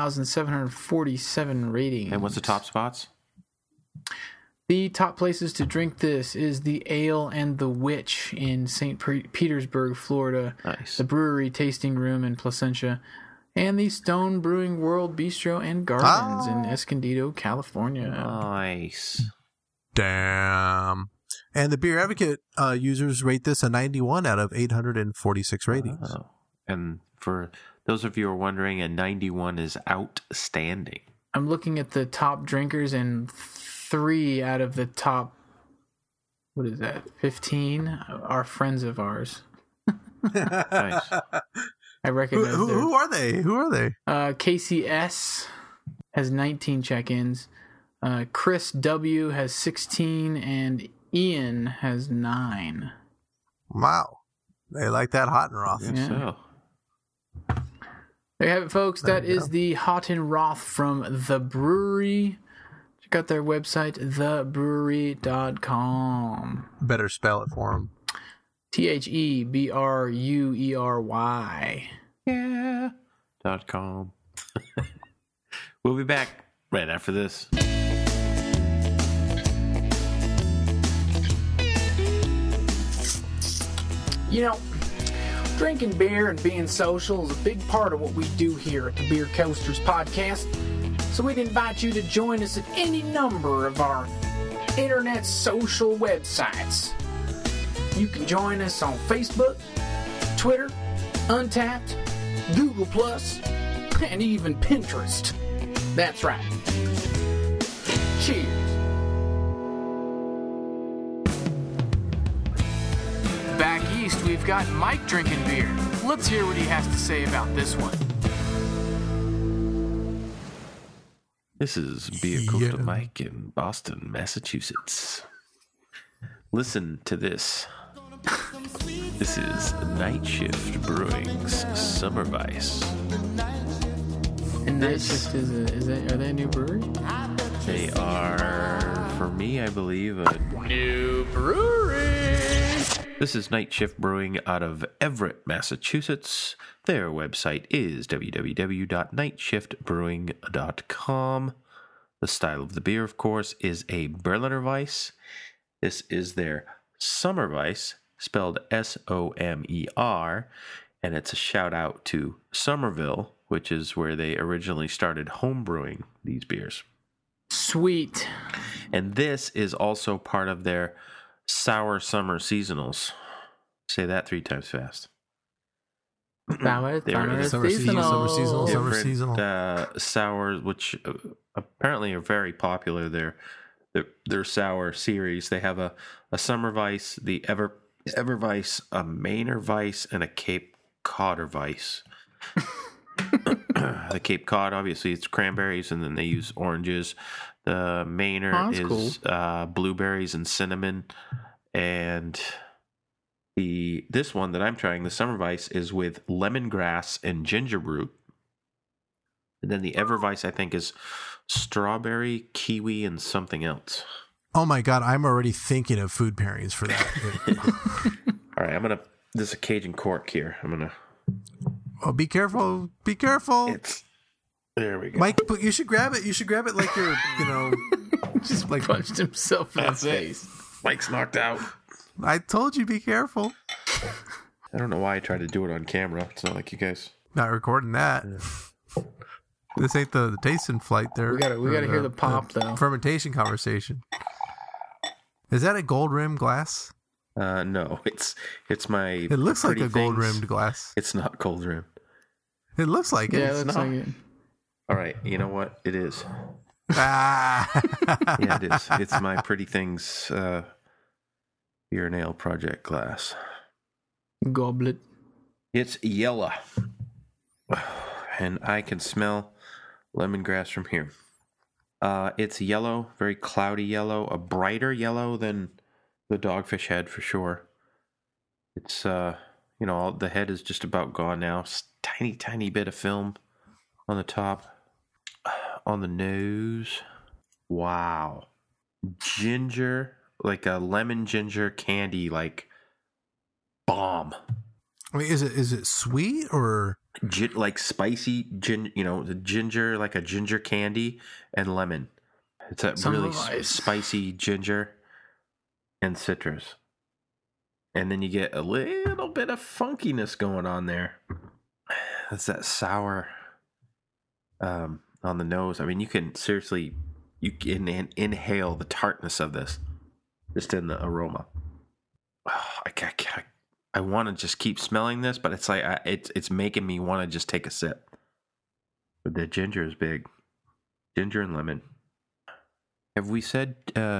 Speaker 4: 4,747 ratings.
Speaker 5: And what's the top spots?
Speaker 4: The top places to drink this is the Ale and the Witch in St. Petersburg, Florida.
Speaker 5: Nice.
Speaker 4: The Brewery Tasting Room in Placentia. And the Stone Brewing World Bistro and Gardens in Escondido, California.
Speaker 5: Nice.
Speaker 6: Damn. And the Beer Advocate users rate this a 91 out of 846 ratings.
Speaker 5: Oh. And for those of you who are wondering, a 91 is outstanding.
Speaker 4: I'm looking at the top drinkers, and 3 out of the top, 15 are friends of ours.
Speaker 5: Nice.
Speaker 4: I recognize
Speaker 6: who are they?
Speaker 4: KCS has 19 check-ins. Chris W has 16, and Ian has 9.
Speaker 6: Wow. They like that hot and Roth.
Speaker 5: Yes, so.
Speaker 4: There you have it, folks. That is the Hot and Roth from The Brewery. Check out their website, thebrewery.com.
Speaker 6: Better spell it for them.
Speaker 4: TheBruery.
Speaker 5: Yeah. .com. We'll be back right after this.
Speaker 4: You know, drinking beer and being social is a big part of what we do here at the Beer Coasters podcast. So we'd invite you to join us at any number of our internet social websites. You can join us on Facebook, Twitter, Untapped, Google+, and even Pinterest. That's right. Cheers. Back east, we've got Mike drinking beer. Let's hear what he has to say about this one.
Speaker 5: This is Beer Coastal Mike in Boston, Massachusetts. Listen to this. This is Night Shift Brewing's Summer Vice.
Speaker 4: And Night Shift are they a new brewery?
Speaker 5: They are, for me, I believe, a
Speaker 4: new brewery.
Speaker 5: This is Night Shift Brewing out of Everett, Massachusetts. Their website is www.nightshiftbrewing.com. The style of the beer, of course, is a Berliner Weiss. This is their Summer Vice, spelled Somer, and it's a shout out to Somerville, which is where they originally started home brewing these beers.
Speaker 4: Sweet.
Speaker 5: And this is also part of their Sour Summer Seasonals. Say that 3 times fast.
Speaker 4: Summer
Speaker 6: seasonal.
Speaker 5: Sours, which apparently are very popular. Their sour series. They have a Summer Vice, the Everweiss, a Mainer Weiss, and a Cape Codder Weiss. The Cape Cod, obviously, it's cranberries, and then they use oranges. The Mainer is cool. Blueberries and cinnamon, and this one that I'm trying, the Summer Vice, is with lemongrass and ginger root. And then the Everweiss, I think, is strawberry, kiwi, and something else.
Speaker 6: Oh my God, I'm already thinking of food pairings for that.
Speaker 5: All right, this is a Cajun cork here.
Speaker 6: Oh, be careful. Be careful.
Speaker 5: There we go.
Speaker 6: Mike, but you should grab it. You should grab it like you're,
Speaker 4: just like punched himself in the face.
Speaker 5: Mike's knocked out.
Speaker 6: I told you, be careful.
Speaker 5: I don't know why I tried to do it on camera. It's not like you guys.
Speaker 6: Not recording that. Yeah. This ain't the tasting flight there.
Speaker 4: We gotta hear the pop, though.
Speaker 6: Fermentation conversation. Is that a gold rimmed glass?
Speaker 5: No, it's my.
Speaker 6: It looks like a gold rimmed glass.
Speaker 5: It's not gold rimmed.
Speaker 6: It looks like it.
Speaker 4: Yeah, it looks like it.
Speaker 5: All right, you know what? It is.
Speaker 6: Yeah,
Speaker 5: it is. It's my Pretty Things beer and ale project glass.
Speaker 4: Goblet.
Speaker 5: It's yellow. And I can smell lemongrass from here. It's yellow, very cloudy yellow, a brighter yellow than the Dogfish Head for sure. It's, the head is just about gone now. Tiny bit of film on the top. On the nose. Wow. Ginger, like a lemon ginger candy, like bomb.
Speaker 6: I mean, is it sweet or
Speaker 5: like spicy the ginger, like a ginger candy and lemon. It's a really spicy ginger and citrus. And then you get a little bit of funkiness going on there. That's that sour on the nose. I mean, you can inhale the tartness of this just in the aroma. I want to just keep smelling this, but it's like it's making me want to just take a sip. But the ginger is big. Ginger and lemon. Have we said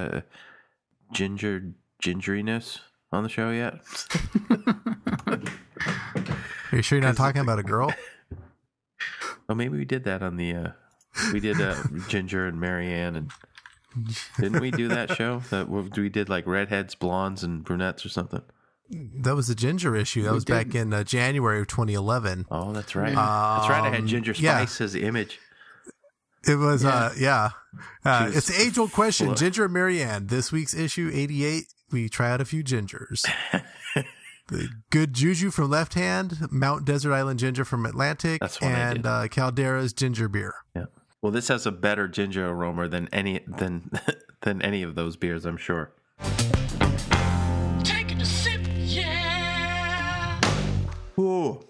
Speaker 5: gingeriness on the show yet?
Speaker 6: Are you sure you're not talking about a girl?
Speaker 5: Well, maybe we did that on the. We did Ginger and Marianne, and didn't we do that show? We did like redheads, blondes, and brunettes or something.
Speaker 6: That was the ginger issue. That was back in January of 2011.
Speaker 5: Oh, that's right. That's right. I had Ginger Spice as the image.
Speaker 6: It was, it's the age-old question. Ginger and Marianne. This week's issue 88. We try out a few gingers. The Good Juju from Left Hand, Mount Desert Island Ginger from Atlantic, and Caldera's Ginger Beer.
Speaker 5: Yeah. Well, this has a better ginger aroma than any of those beers, I'm sure.
Speaker 1: Taking a sip, yeah.
Speaker 5: Ooh.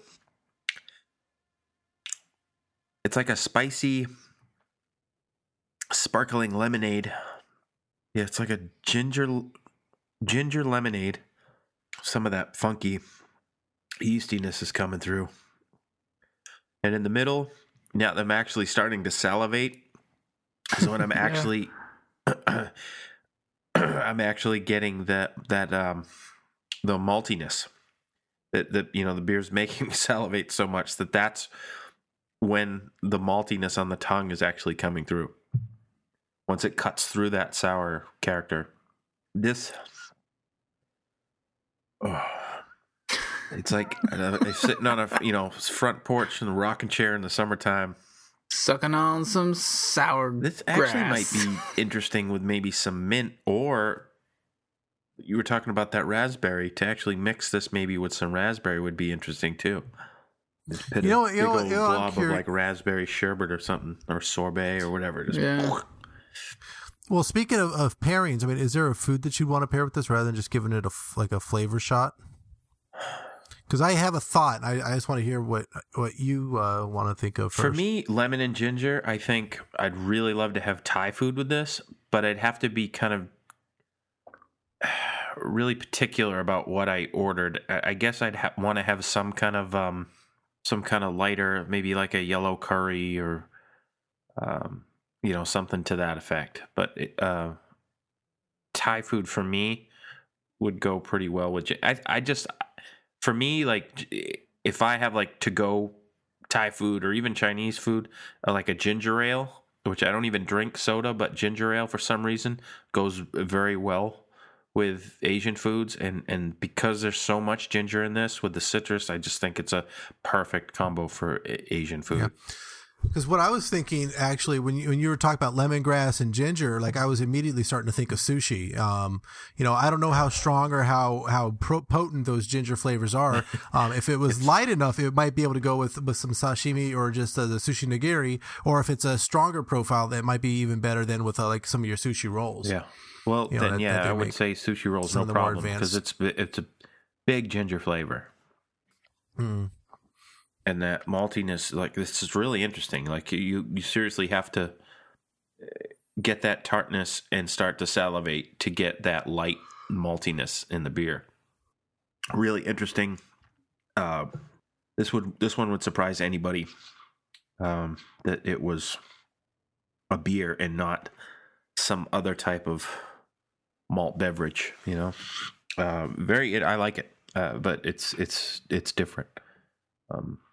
Speaker 5: It's like a spicy, sparkling lemonade. Yeah, it's like a ginger lemonade. Some of that funky yeastiness is coming through. And in the middle, now I'm actually starting to salivate. So when I'm actually I'm actually getting the maltiness. That the beer's making me salivate so much that's when the maltiness on the tongue is actually coming through. Once it cuts through that sour character. It's like sitting on a front porch in the rocking chair in the summertime,
Speaker 4: sucking on some sour.
Speaker 5: This actually might be interesting with maybe some mint, or you were talking about that raspberry. To actually mix this maybe with some raspberry would be interesting too. Just put a big old glob of like raspberry sherbet or something, or sorbet or whatever it is.
Speaker 4: Yeah.
Speaker 6: Well, speaking of pairings, I mean, is there a food that you'd want to pair with this rather than just giving it a flavor shot? Because I have a thought. I just want to hear what you want to think of first.
Speaker 5: For me, lemon and ginger, I think I'd really love to have Thai food with this, but I'd have to be kind of really particular about what I ordered. I guess I'd want to have some kind of lighter, maybe like a yellow curry or something to that effect. But Thai food for me would go pretty well with it. For me, like if I have like to go Thai food or even Chinese food, like a ginger ale, which I don't even drink soda, but ginger ale for some reason goes very well with Asian foods. And because there's so much ginger in this with the citrus, I just think it's a perfect combo for Asian food.
Speaker 6: Yeah. Because what I was thinking, actually, when you were talking about lemongrass and ginger, like I was immediately starting to think of sushi. I don't know how strong or how potent those ginger flavors are. If it was light enough, it might be able to go with some sashimi or just the sushi nigiri. Or if it's a stronger profile, that might be even better than with like some of your sushi rolls.
Speaker 5: Yeah. Well, I would say sushi rolls no problem because it's a big ginger flavor.
Speaker 6: Hmm.
Speaker 5: And that maltiness, like this is really interesting. Like you seriously have to get that tartness and start to salivate to get that light maltiness in the beer. Really interesting. This one would surprise anybody that it was a beer and not some other type of malt beverage. I like it, but it's different.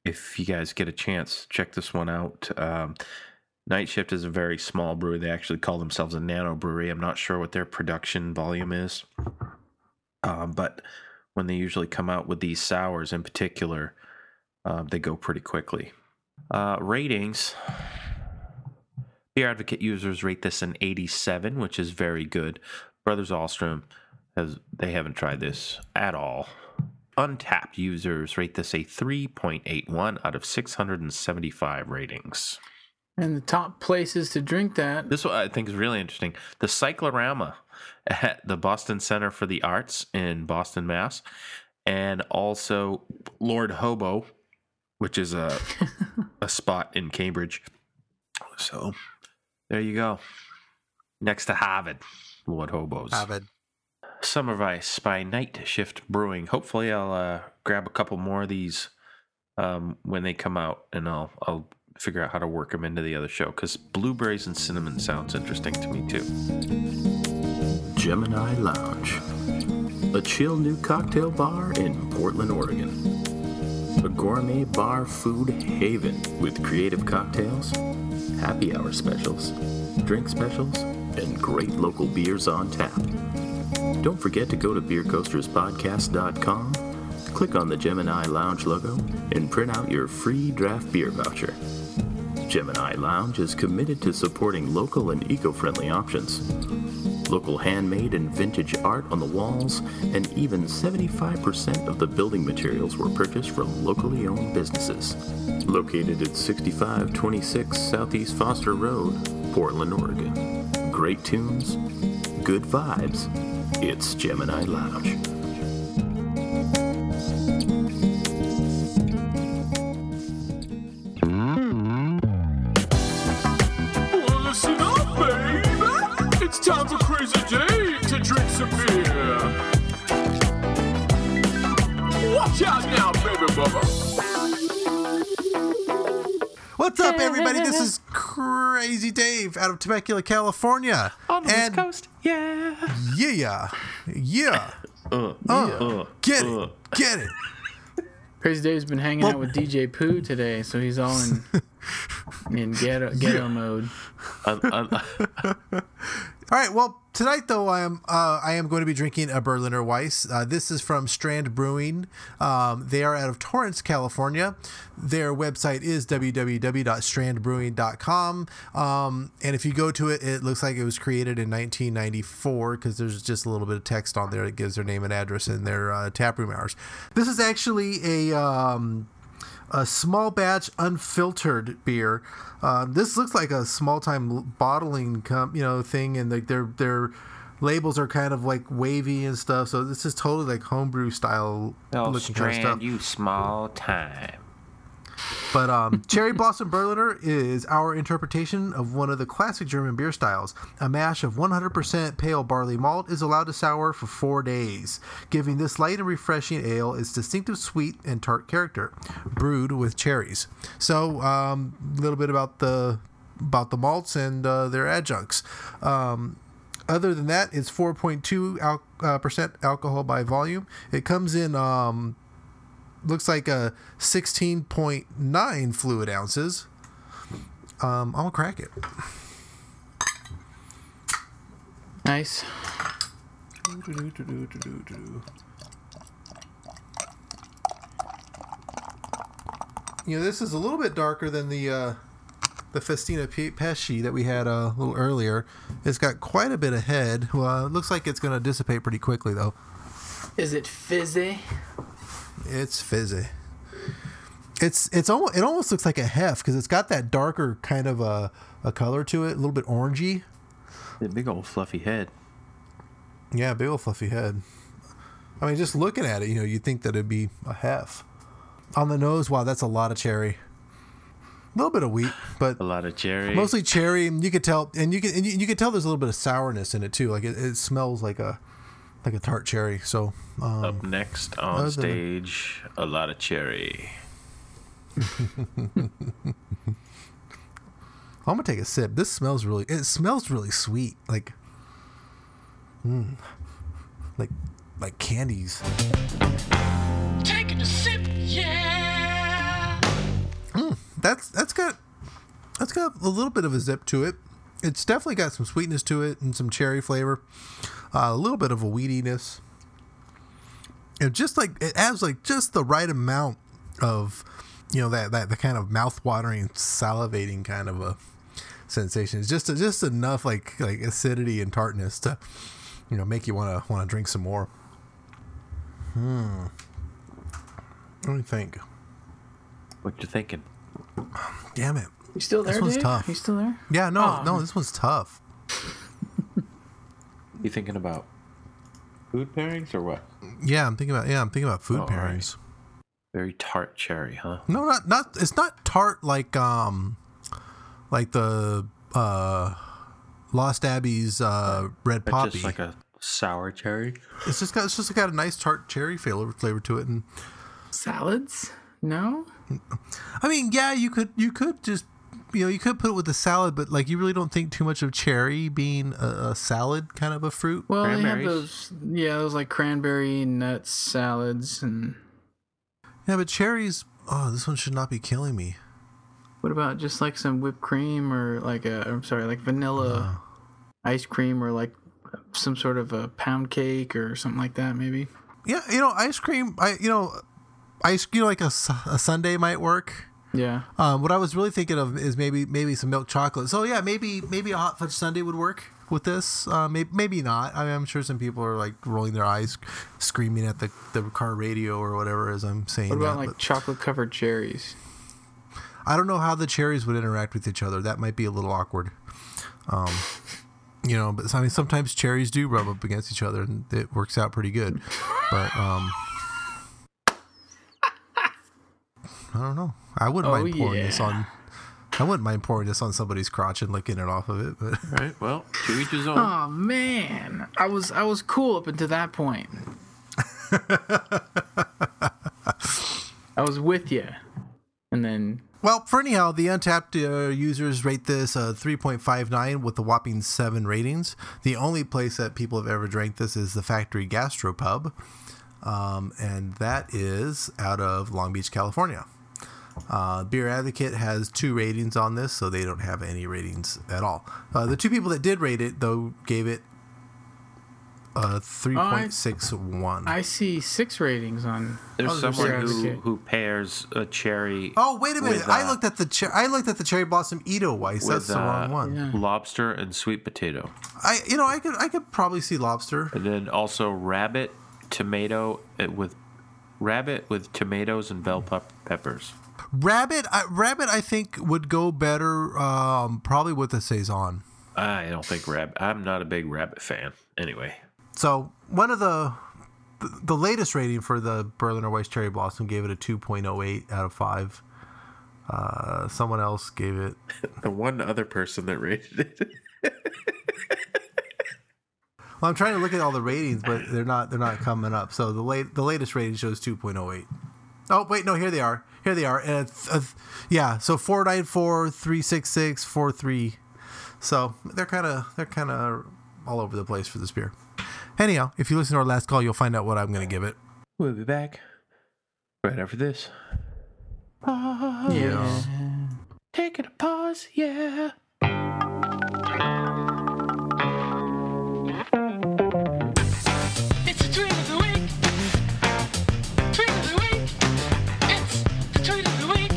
Speaker 5: if you guys get a chance, check this one out. Night Shift is a very small brewery. They actually call themselves a nano brewery. I'm not sure what their production volume is. But when they usually come out with these sours in particular, they go pretty quickly. Ratings. Beer Advocate users rate this an 87, which is very good. Brothers Ahlstrom, they haven't tried this at all. Untapped users rate this a 3.81 out of 675 ratings.
Speaker 4: And the top places to drink that.
Speaker 5: This one I think is really interesting. The Cyclorama at the Boston Center for the Arts in Boston, Mass. And also Lord Hobo, which is a spot in Cambridge. So there you go. Next to Harvard, Lord Hobo's.
Speaker 6: Harvard.
Speaker 5: Summer Vice by Night Shift Brewing. Hopefully I'll grab a couple more of these when they come out, and I'll figure out how to work them into the other show, because blueberries and cinnamon sounds interesting to me too.
Speaker 9: Gemini Lounge, a chill new cocktail bar in Portland, Oregon. A gourmet bar food haven with creative cocktails, happy hour specials, drink specials, and great local beers on tap. Don't forget to go to beercoasterspodcast.com, click on the Gemini Lounge logo, and print out your free draft beer voucher. Gemini Lounge is committed to supporting local and eco-friendly options. Local handmade and vintage art on the walls, and even 75% of the building materials were purchased from locally owned businesses. Located at 6526 Southeast Foster Road, Portland, Oregon. Great tunes, good vibes. It's Gemini Lounge.
Speaker 10: Listen up, baby! It's time for Crazy Dave to drink some beer. Watch out now, baby bubba.
Speaker 6: What's up, everybody? This is Crazy Dave out of Temecula, California.
Speaker 5: On the West Coast, yeah.
Speaker 6: Yeah. Get it.
Speaker 4: Crazy Dave's been hanging out with DJ Pooh today, so he's all in ghetto mode.
Speaker 6: All right. Well, tonight though, I am going to be drinking a Berliner Weiss. This is from Strand Brewing. They are out of Torrance, California. Their website is www.strandbrewing.com. And if you go to it, it looks like it was created in 1994 because there's just a little bit of text on there that gives their name and address and their taproom hours. This is actually a small batch unfiltered beer. This looks like a small time bottling thing, and like their labels are kind of like wavy and stuff. So this is totally like homebrew style looking kind of stuff.
Speaker 5: You small time.
Speaker 6: But Cherry Blossom Berliner is our interpretation of one of the classic German beer styles. A mash of 100% pale barley malt is allowed to sour for 4 days, giving this light and refreshing ale its distinctive sweet and tart character, brewed with cherries. So a little bit about the malts and their adjuncts. Other than that, it's 4.2% alcohol by volume. It comes in looks like a 16.9 fluid ounces. I'm gonna crack it.
Speaker 4: Nice.
Speaker 6: This is a little bit darker than the Festina Pesci that we had a little earlier. It's got quite a bit of head. Well, it looks like it's gonna dissipate pretty quickly though.
Speaker 4: Is it fizzy?
Speaker 6: It's fizzy. It almost looks like a hef because it's got that darker kind of a color to it, a little bit orangey.
Speaker 5: The big old fluffy head.
Speaker 6: Yeah, big old fluffy head. I mean, just looking at it, you'd think that it'd be a hef. On the nose, wow, that's a lot of cherry. A little bit of wheat, but
Speaker 5: a lot of cherry.
Speaker 6: Mostly cherry, and you could tell, you could tell there's a little bit of sourness in it too. Like it smells like a tart cherry. So
Speaker 5: up next on stage, a lot of cherry.
Speaker 6: I'm gonna take a sip. This smells really sweet, like candies.
Speaker 10: Taking a sip, yeah.
Speaker 6: that's got a little bit of a zip to it. It's definitely got some sweetness to it and some cherry flavor, a little bit of a weediness. And just like it adds like just the right amount of, that the kind of mouth-watering, salivating kind of a sensation. It's just enough like acidity and tartness to, make you want to drink some more. Let me think.
Speaker 5: What you thinking?
Speaker 6: Damn it!
Speaker 4: You still there?
Speaker 6: This one's
Speaker 4: Dave?
Speaker 6: tough.
Speaker 4: You still there?
Speaker 6: Yeah, no, this one's tough.
Speaker 5: You thinking about food pairings or what?
Speaker 6: Yeah, I'm thinking about food pairings.
Speaker 5: Right. Very tart cherry, huh?
Speaker 6: No, not. It's not tart like the Lost Abbey's red poppy.
Speaker 5: Just like a sour cherry.
Speaker 6: It's just got a nice tart cherry flavor to it. And
Speaker 4: salads? No.
Speaker 6: I mean, yeah, you could just you could put it with a salad, but like you really don't think too much of cherry being a salad kind of a fruit.
Speaker 4: Well, they have those like cranberry nuts salads and.
Speaker 6: Yeah, but cherries. Oh, this one should not be killing me.
Speaker 4: What about just like some whipped cream or like vanilla ice cream or like some sort of a pound cake or something like that, maybe?
Speaker 6: Yeah, ice cream. Like a sundae might work.
Speaker 4: Yeah.
Speaker 6: What I was really thinking of is maybe some milk chocolate. So yeah, maybe a hot fudge sundae would work with this. Maybe not. I mean, I'm sure some people are like rolling their eyes, screaming at the car radio or whatever as I'm saying.
Speaker 4: What about chocolate covered cherries?
Speaker 6: I don't know how the cherries would interact with each other. That might be a little awkward. But I mean, sometimes cherries do rub up against each other, and it works out pretty good. But I don't know. I wouldn't mind pouring this on. I wouldn't mind pouring this on somebody's crotch and licking it off of it. But
Speaker 5: right. Well, to each his own.
Speaker 4: Oh man, I was cool up until that point. I was with you, and then.
Speaker 6: Well, for anyhow, the Untapped users rate this 3.59 with a whopping 7 ratings. The only place that people have ever drank this is the Factory Gastropub, and that is out of Long Beach, California. Beer Advocate has 2 ratings on this, so they don't have any ratings at all. The 2 people that did rate it, though, gave it 3.61.
Speaker 4: I see 6 ratings on.
Speaker 5: There's someone who pairs a cherry.
Speaker 6: Oh, wait a minute! I looked at the Cherry Blossom Edelweiss. That's the wrong one.
Speaker 5: Yeah. Lobster and sweet potato.
Speaker 6: I could probably see lobster.
Speaker 5: And then also rabbit with tomatoes and bell peppers.
Speaker 6: Rabbit, I think would go better, probably with a saison.
Speaker 5: I don't think rabbit. I'm not a big rabbit fan. Anyway.
Speaker 6: So one of the latest rating for the Berliner Weiss Cherry Blossom gave it a 2.08 out of 5. Someone else gave it.
Speaker 5: The one other person that rated it.
Speaker 6: Well, I'm trying to look at all the ratings, but they're not coming up. So the latest rating shows 2.08. Oh wait, no, here they are. And so 494, 366, 43. So they're kind of all over the place for this beer. Anyhow, if you listen to our last call, you'll find out what I'm going to give it.
Speaker 5: We'll be back right after this.
Speaker 6: Yeah.
Speaker 5: Taking a pause, yeah.
Speaker 1: It's the tweet of the week. Tweet of the week. It's the tweet of the week.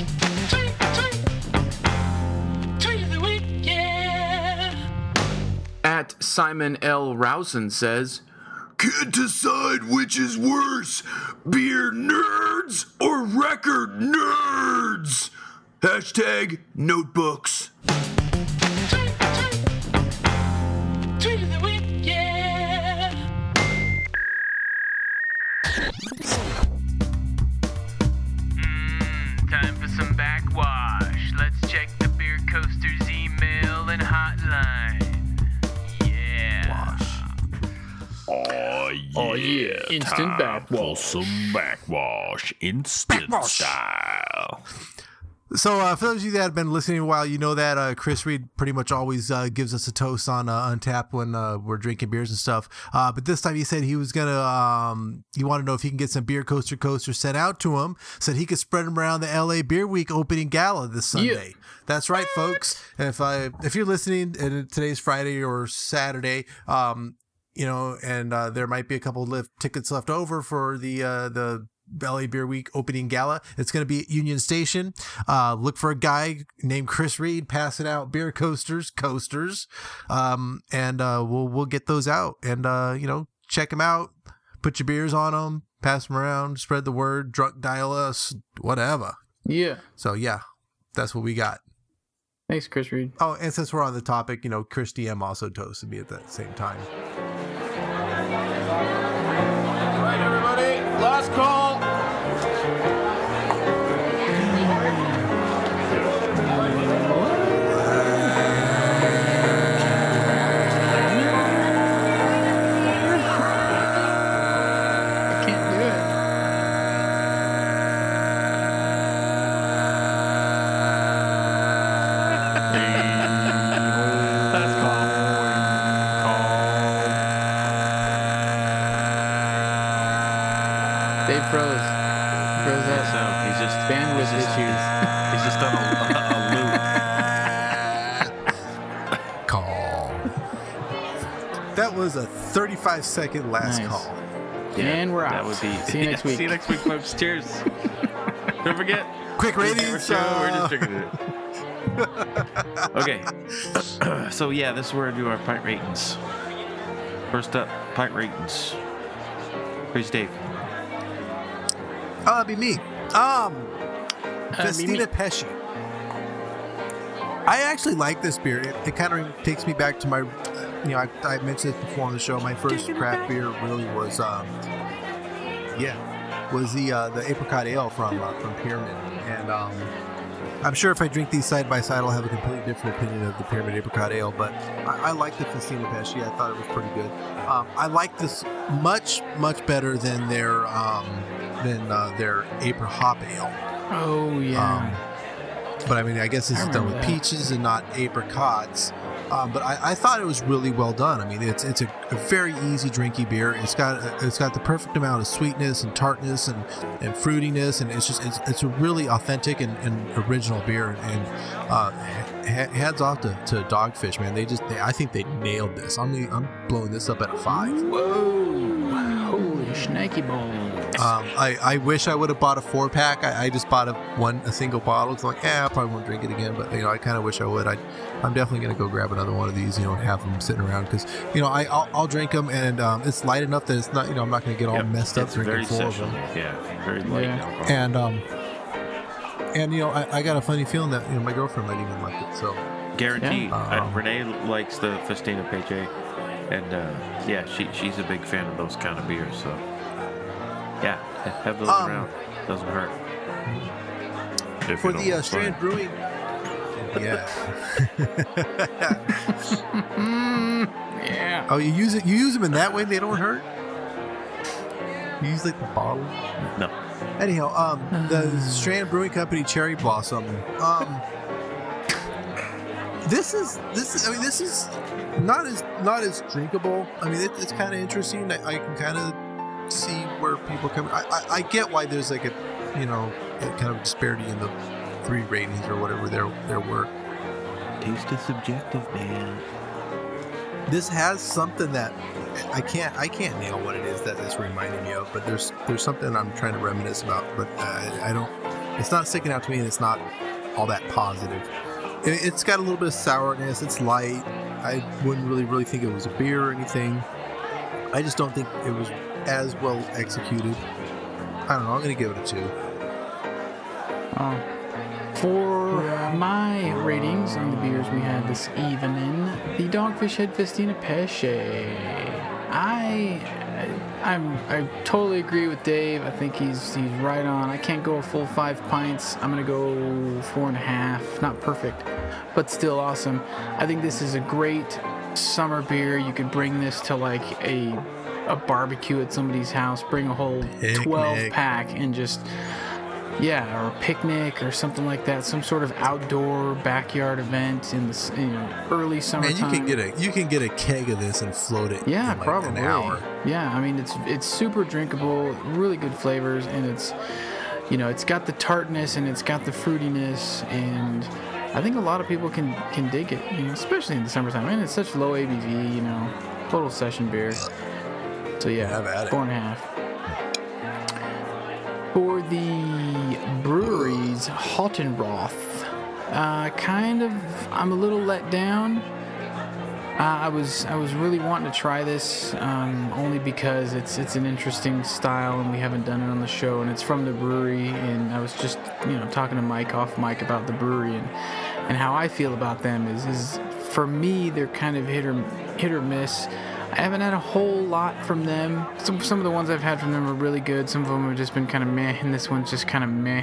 Speaker 1: Tweet of the week, yeah.
Speaker 11: At Simon L. Rousen says,
Speaker 10: can't decide which is worse, beer nerds or record nerds. Hashtag notebooks.
Speaker 1: Tweet of the week, yeah. Time for some backwash. Let's check the Beer Coaster's email and hotline.
Speaker 8: Oh yeah.
Speaker 11: Instant backwash.
Speaker 8: For some backwash. Instant style.
Speaker 6: So, for those of you that have been listening a while, you know that Chris Reed pretty much always gives us a toast on Untappd when we're drinking beers and stuff. But this time he said he was going to, he wanted to know if he can get some beer coasters sent out to him, so that he could spread them around the LA Beer Week opening gala this Sunday. Yeah. That's right, folks. And if you're listening, and today's Friday or Saturday, you know, and there might be a couple of tickets left over for the LA Beer Week opening gala. It's going to be at Union Station. Look for a guy named Chris Reed passing out beer coasters, and we'll get those out, and you know, check them out, put your beers on them, pass them around, spread the word, drunk dial us, whatever.
Speaker 4: Yeah.
Speaker 6: So yeah, that's what we got.
Speaker 4: Thanks, Chris Reed.
Speaker 6: Oh, and since we're on the topic, you know, Chris DM also toasted me at that same time.
Speaker 11: All right, everybody, last call.
Speaker 6: Was a 35-second last call.
Speaker 4: Yeah, and we're out.
Speaker 5: That would be.
Speaker 4: See you next week.
Speaker 5: See you next week, folks. Cheers. Don't forget.
Speaker 6: Quick ratings.
Speaker 5: Show. We're just drinking it. Okay. So yeah, this is where we do our pint ratings. First up, pint ratings. Where's Dave?
Speaker 6: It'd be me. Festina Pesce. I actually like this beer. It kind of takes me back to my. You know, I mentioned this before on the show. My first craft beer really was, the apricot ale from Pyramid, and I'm sure if I drink these side by side, I'll have a completely different opinion of the Pyramid apricot ale. But I like the Festina Pesce. I thought it was pretty good. I like this much better than their Apricot hop ale.
Speaker 4: Oh yeah.
Speaker 6: But I mean, I guess this is done with peaches and not apricots. But I thought it was really well done. I mean, it's a very easy drinky beer. It's got the perfect amount of sweetness and tartness and fruitiness, and it's a really authentic and original beer. And heads off to Dogfish, man. I think they nailed this. I'm blowing this up at a 5.
Speaker 4: Whoa! Holy snaky balls!
Speaker 6: I wish I would have bought a 4-pack. I just bought a single bottle. It's like, I probably won't drink it again. But you know, I kind of wish I would. I'm definitely gonna go grab another one of these, you know, and have them sitting around, because you know I'll drink them, and it's light enough that it's not, you know, I'm not gonna get all messed up drinking 4 of them.
Speaker 5: Yeah, very light.
Speaker 6: Yeah. And you know, I got a funny feeling that, you know, my girlfriend might even like it. So
Speaker 5: guaranteed. Renee likes the Festina Pesce, and she's a big fan of those kind of beers. So yeah, have those around. Doesn't hurt.
Speaker 6: For the Strand Brewing. Yeah.
Speaker 4: Yeah.
Speaker 6: Oh, you use them in that way? They don't hurt? You use like the bottle?
Speaker 5: No.
Speaker 6: Anyhow, the Strand Brewing Company Cherry Blossom. This is not as drinkable. I mean, it's kind of interesting. I can kind of see where people come. I get why there's like a kind of disparity in the 3 ratings or whatever there were.
Speaker 5: Taste is subjective, man.
Speaker 6: This has something that I can't nail what it is that it's reminding me of, but there's something I'm trying to reminisce about, but I don't. It's not sticking out to me, and it's not all that positive. It's got a little bit of sourness. It's light. I wouldn't really think it was a beer or anything. I just don't think it was as well executed. I don't know. I'm gonna give it a 2.
Speaker 4: For my ratings on the beers we had this evening, the Dogfish Head Festina Pesce. I totally agree with Dave. I think he's right on. I can't go a full 5 pints. I'm gonna go 4.5. Not perfect, but still awesome. I think this is a great summer beer. You could bring this to like a barbecue at somebody's house. Bring a whole 12-pack and just Yeah, or a picnic or something like that. Some sort of outdoor backyard event in the early summertime.
Speaker 6: Man, you can get a keg of this and float it.
Speaker 4: Yeah,
Speaker 6: in like
Speaker 4: probably.
Speaker 6: an hour.
Speaker 4: Yeah, I mean it's super drinkable, really good flavors, and it's it's got the tartness and it's got the fruitiness, and I think a lot of people can dig it, especially in the summertime. And it's such low ABV, total session beer. So yeah, 4.5. For the breweries, Haltenroth, I'm a little let down. I was really wanting to try this only because it's an interesting style and we haven't done it on the show, and it's from the brewery, and I was just talking to Mike off mic about the brewery and how I feel about them is for me they're kind of hit or miss. I haven't had a whole lot from them. Some of the ones I've had from them are really good. Some of them have just been kind of meh, and this one's just kind of meh.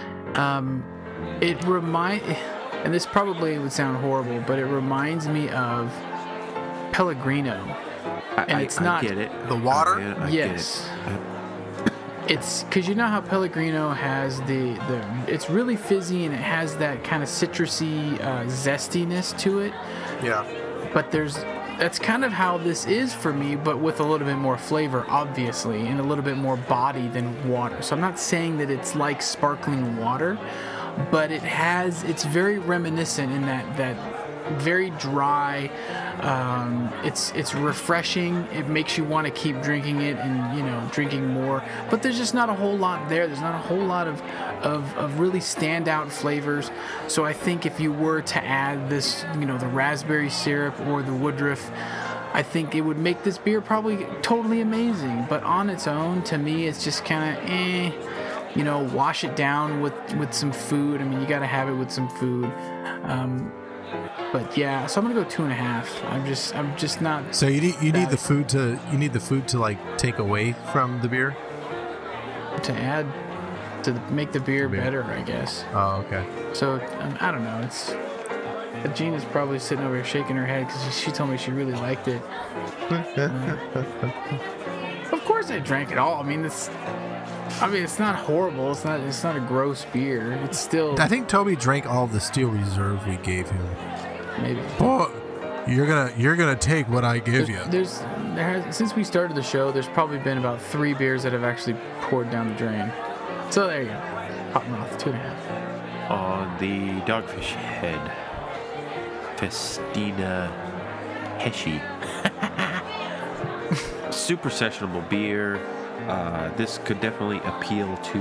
Speaker 4: And this probably would sound horrible, but it reminds me of Pellegrino. And it's not
Speaker 5: get it.
Speaker 6: The water?
Speaker 4: Yes. It's because you know how Pellegrino has it's really fizzy and it has that kind of citrusy zestiness to it.
Speaker 6: Yeah.
Speaker 4: But that's kind of how this is for me, but with a little bit more flavor, obviously, and a little bit more body than water. So I'm not saying that it's like sparkling water, but it's very reminiscent in that very dry. It's refreshing. It makes you want to keep drinking it and drinking more. But there's just not a whole lot there. There's not a whole lot of really standout flavors. So I think if you were to add this, the raspberry syrup or the Woodruff, I think it would make this beer probably totally amazing. But on its own, to me, it's just kind of wash it down with some food. I mean, you got to have it with some food. But yeah, so I'm gonna go 2.5. I'm just not.
Speaker 6: So you need the food to like take away from the beer,
Speaker 4: to add to make the beer better, I guess.
Speaker 6: Oh, okay.
Speaker 4: So I don't know. Gina's probably sitting over here shaking her head because she told me she really liked it. Of course, I drank it all. I mean, it's not horrible. It's not a gross beer. It's still.
Speaker 6: I think Toby drank all the Steel Reserve we gave him.
Speaker 4: Maybe.
Speaker 6: But you're gonna take what I give you.
Speaker 4: Since we started the show, there's probably been about 3 beers that have actually poured down the drain. So there you go. Haltenroth, 2.5.
Speaker 5: On the Dogfish Head, Festina Heshy. Super sessionable beer. This could definitely appeal to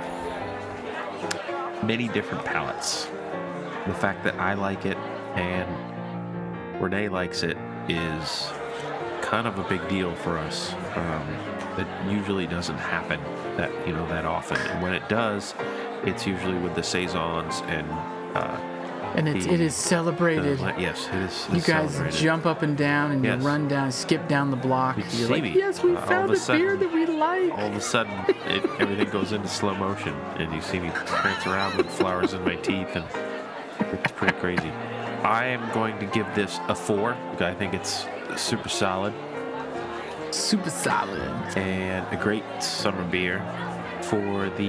Speaker 5: many different palates. The fact that I like it and Renee likes it is kind of a big deal for us. It usually doesn't happen that often, and when it does, it's usually with the saisons and
Speaker 4: it is celebrated.
Speaker 5: Yes, it is.
Speaker 4: You guys
Speaker 5: celebrated.
Speaker 4: Jump up and down and you run down, skip down the block. You're like, yes, we found a beer that we like.
Speaker 5: All of a sudden, everything goes into slow motion, and you see me prance around with flowers in my teeth, and it's pretty crazy. I am going to give this a 4 because I think it's super solid.
Speaker 4: Super solid.
Speaker 5: And a great summer beer for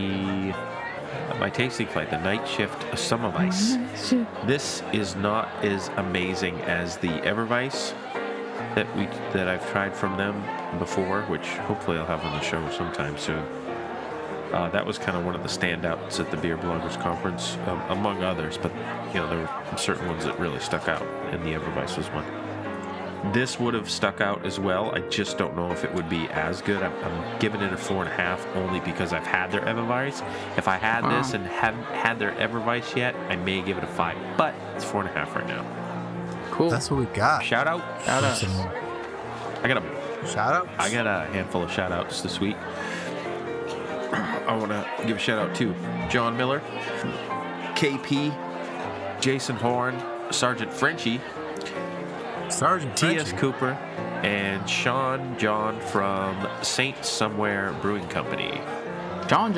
Speaker 5: my tasting flight, the Night Shift Sommerweiss. This is not as amazing as the Everweiss that I've tried from them before, which hopefully I'll have on the show sometime soon. That was kind of one of the standouts at the Beer Bloggers Conference, among others, but there were certain ones that really stuck out, and the Everweiss was one. This would have stuck out as well. I just don't know if it would be as good. I'm giving it a 4.5 only because I've had their Everweiss. If I had this and haven't had their Everweiss yet, I may give it a 5, but it's 4.5 right now.
Speaker 4: Cool.
Speaker 6: That's what we got.
Speaker 5: Shout out. I got a handful of shout outs this week. I want to give a shout out to John Miller, KP, Jason Horn, Sergeant Frenchie, T.S. Cooper, and John from Saint Somewhere Brewing Company.
Speaker 4: John.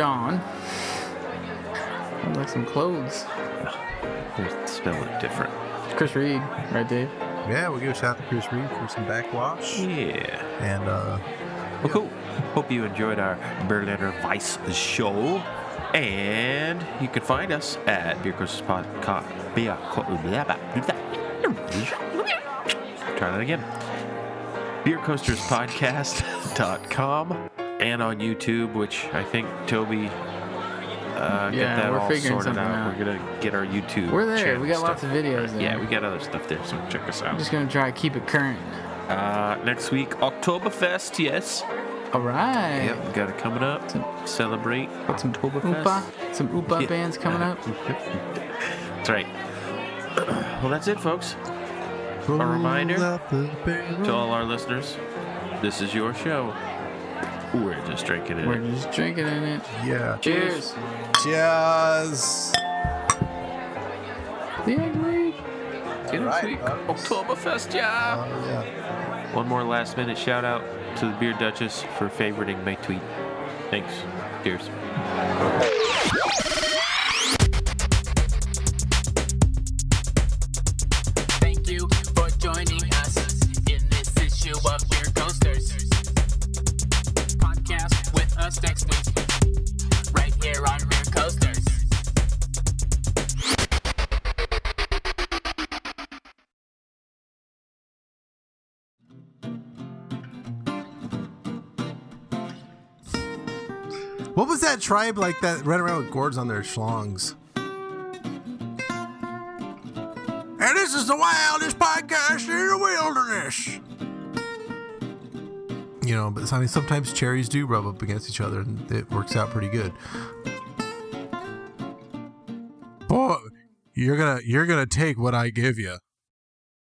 Speaker 4: Sounds like some clothes.
Speaker 5: They're spelling it different.
Speaker 4: Chris Reed, right, Dave?
Speaker 6: Yeah, we'll give a shout out to Chris Reed for some backwash.
Speaker 5: Yeah.
Speaker 6: And,
Speaker 5: well, cool. Hope you enjoyed our Berliner Weiss show. And you can find us at Beer Coasters Podcast. Try that again. BeerCoastersPodcast.com and on YouTube, which I think Toby get that all sorted out. We're gonna get our YouTube.
Speaker 4: We're there. We got lots of videos there.
Speaker 5: Yeah, we got other stuff there, so check us out.
Speaker 4: I'm just gonna try to keep it current.
Speaker 5: Next week, Oktoberfest, yes.
Speaker 4: All right.
Speaker 5: Yep, we got it coming up. Celebrate Oktoberfest.
Speaker 4: Some Oopa bands coming up.
Speaker 5: That's right. Well, that's it, folks. A reminder to all our listeners, this is your show. We're just drinking in it.
Speaker 4: We're just drinking in it.
Speaker 6: Yeah.
Speaker 4: Cheers.
Speaker 6: Cheers.
Speaker 4: See you next week.
Speaker 5: See you next week. Oktoberfest, yeah. One more last minute shout out to the Beer Duchess for favoriting my tweet. Thanks. Cheers.
Speaker 1: Thank you for joining us in this issue of Beer Coasters. Podcast with us next week, right here on Beer Coasters.
Speaker 6: What was that tribe like that ran around with gourds on their schlongs? And this is the wildest podcast in the wilderness. You know, but I mean, sometimes cherries do rub up against each other, and it works out pretty good. Oh, you're gonna take what I give you.